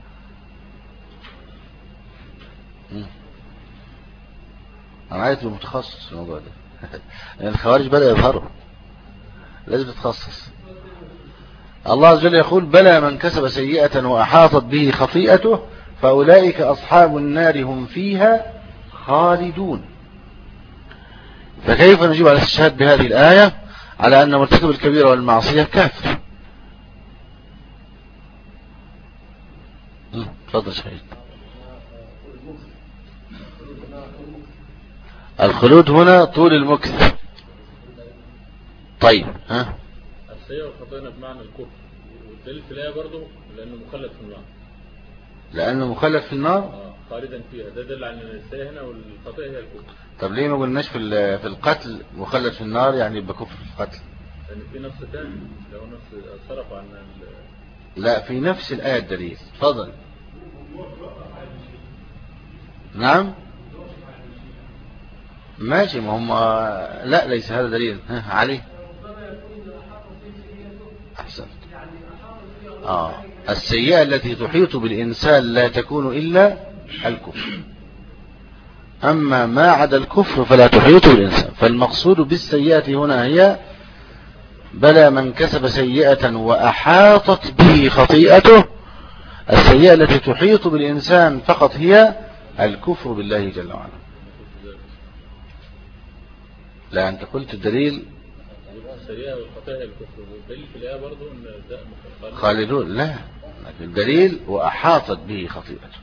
S2: أنا عايز أبقى متخصص في الموضوع ده لأن الخوارج بدأ يظهروا، لازم تتخصص. الله عز وجل يقول: بلى من كسب سيئة وأحاطت به خطيئته فأولئك أصحاب النار هم فيها خالدون. فكيف نجيب على الاستشهاد بهذه الآية على أن مرتكب الكبيرة والمعصية كافر؟ تفضل شهيد. الخلود هنا طول المكث. طيب ها
S3: السيئة والخطيئة بمعنى الكفر، والدليل في الآية برضه لأنه مخلد في النار.
S2: لأنه مخلد في النار
S3: آه خالدا فيها، ده دل على أن السيئة هنا والخطيئة هي الكفر.
S2: طب ليه ما قلناش في في القتل مخلد في النار يعني يبقى كفر في القتل؟
S3: لأن في نص ثاني لو نص صرف عن
S2: لا في نفس الآية الدليل. تفضل. نعم ماشي، ما هم لا ليس هذا دليل. ها علي أحسن. آه السيئة التي تحيط بالإنسان لا تكون إلا الكفر، أما ما عدا الكفر فلا تحيط بالإنسان. فالمقصود بالسيئة هنا هي بلى من كسب سيئة وأحاطت به خطيئته. السيئة التي تحيط بالإنسان فقط هي الكفر بالله جل وعلا. لا أنت قلت الدليل
S3: السيئة والخطيئة الكفر، والدليل في الآية برضه أن ده
S2: خالدون. لا الدليل وأحاطت به خطيئته.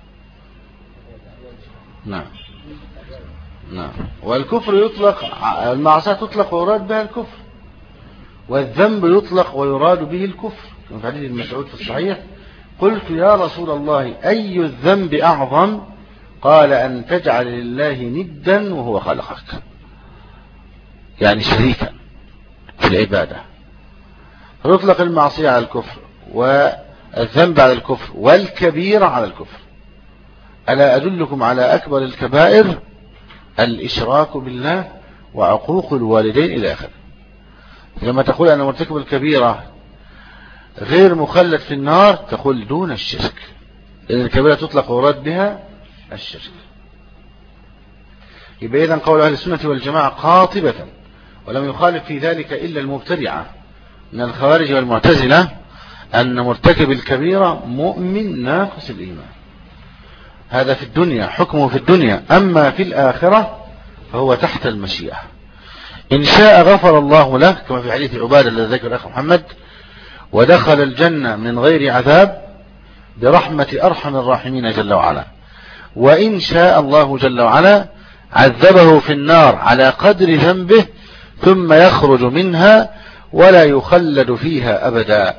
S2: نعم نعم. والكفر يطلق، المعصية تطلق ويراد بها الكفر، والذنب يطلق ويراد به الكفر. في حديث ابن مسعود في الصحيح: قلت يا رسول الله أي الذنب أعظم؟ قال أن تجعل لله ندا وهو خلقك، يعني شريكا في العبادة. فيطلق المعصية على الكفر والذنب على الكفر والكبيرة على الكفر. ألا أدلكم على أكبر الكبائر؟ الإشراك بالله وعقوق الوالدين إلى آخره. لما تقول أن مرتكب الكبيرة غير مخلد في النار تقول دون الشرك، لأن الكبيرة تطلق ويراد بها الشرك. يبقى إذن قول أهل السنة والجماعة قاطبة، ولم يخالف في ذلك إلا المبتدعة من الخوارج والمعتزلة، أن مرتكب الكبيرة مؤمن ناقص الإيمان. هذا في الدنيا، حكمه في الدنيا. أما في الآخرة فهو تحت المشيئة. إن شاء غفر الله له كما في حديث عبادة الذي ذكر أخي محمد: ودخل الجنة من غير عذاب برحمة أرحم الراحمين جل وعلا. وإن شاء الله جل وعلا عذبه في النار على قدر ذنبه ثم يخرج منها ولا يخلد فيها أبدا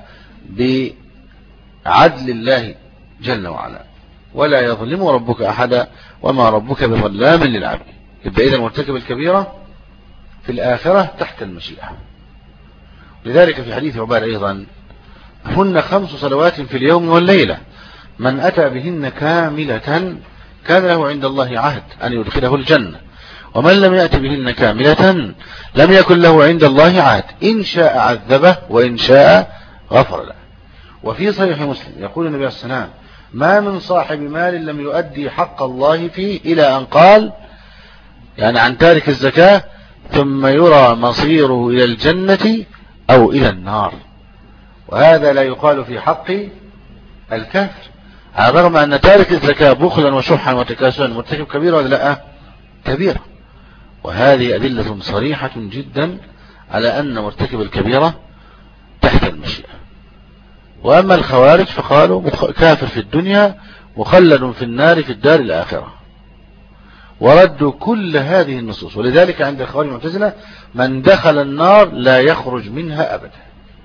S2: بعدل الله جل وعلا. ولا يظلم ربك أحدا وما ربك بظلام للعبد. يبقى إذا مرتكب الكبيرة في الآخرة تحت المشيئة. لذلك في حديث عبادة أيضا: هن خمس صلوات في اليوم والليلة من أتى بهن كاملة كان له عند الله عهد أن يدخله الجنة، ومن لم يأت بهن كاملة لم يكن له عند الله عهد، إن شاء عذبه وإن شاء غفر له. وفي صحيح مسلم يقول النبي عليه الصلاة والسلام: ما من صاحب مال لم يؤدي حق الله فيه إلى أن قال، يعني عن تارك الزكاة، ثم يرى مصيره إلى الجنة أو إلى النار. وهذا لا يقال في حق الكافر، على الرغم أن تارك الزكاة بخلا وشحا وتكاسلا مرتكب كبيرة ولا لا؟ كبيرة. وهذه أدلة صريحة جدا على أن مرتكب الكبيرة تحت المشيئة. وأما الخوارج فقالوا كافر في الدنيا مخلد في النار في الدار الآخرة، وردوا كل هذه النصوص. ولذلك عند الخوارج المعتزلة من دخل النار لا يخرج منها أبدا.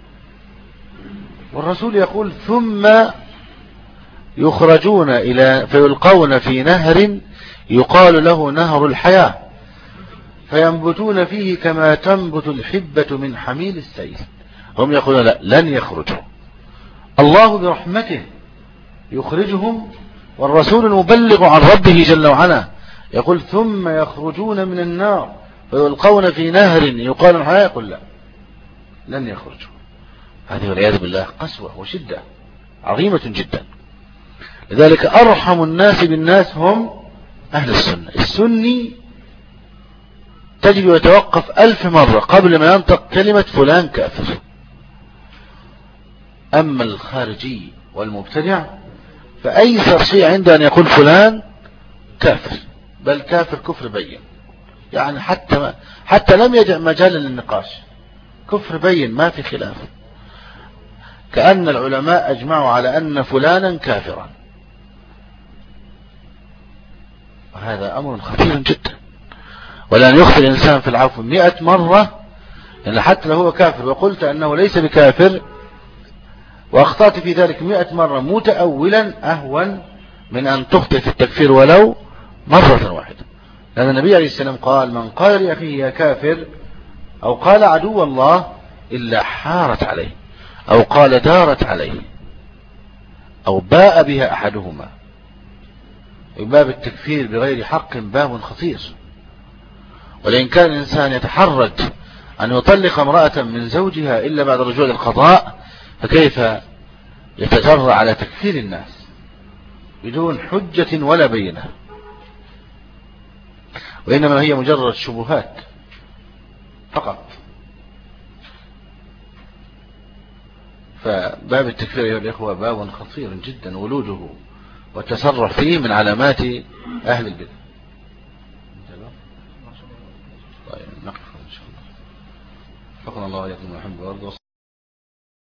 S2: والرسول يقول ثم يخرجون إلى فيلقون في نهر يقال له نهر الحياة فينبتون فيه كما تنبت الحبة من حميل السيل. هم يقولون لا، لن يخرجوا، الله برحمته يخرجهم، والرسول المبلغ عن ربه جل وعلا يقول ثم يخرجون من النار فيلقون في نهر يقال الحياة، يقول لا، لن يخرجوا. هذه والعياذ بالله قسوة وشدة عظيمة جدا. لذلك أرحم الناس بالناس هم أهل السنة. السني تجد يتوقف ألف مرة قبل ما ينطق كلمة فلان كافر. أما الخارجي والمبتدع فأيسر شيء عنده أن يقول فلان كافر، بل كافر كفر بين، يعني حتى ما حتى لم يدع مجالا للنقاش، كفر بين ما في خلاف، كأن العلماء أجمعوا على أن فلانا كافرا. وهذا أمر خطير جدا، ولن يخطئ الإنسان في العفو مئة مرة، يعني حتى لو هو كافر وقلت أنه ليس بكافر وأخطأت في ذلك مئة مرة متأولا أهون من أن تخطئ في التكفير ولو مرة واحدة. لأن النبي عليه السلام قال من قال لأخيه يا كافر أو قال عدو الله إلا حارت عليه أو قال دارت عليه أو باء بها أحدهما. باب التكفير بغير حق باب خطير، ولئن كان الإنسان يتحرج أن يطلق امرأة من زوجها إلا بعد رجوع القضاء، فكيف يتجرأ على تكفير الناس بدون حجة ولا بينة؟ وإنما هي مجرد شبهات فقط. فباب التكفير يا الإخوة باب خطير جدا، ولوده والتسرع فيه من علامات أهل البدع. طيب نقف إن شاء الله. فقنا الله وإياكم ونحب وارض.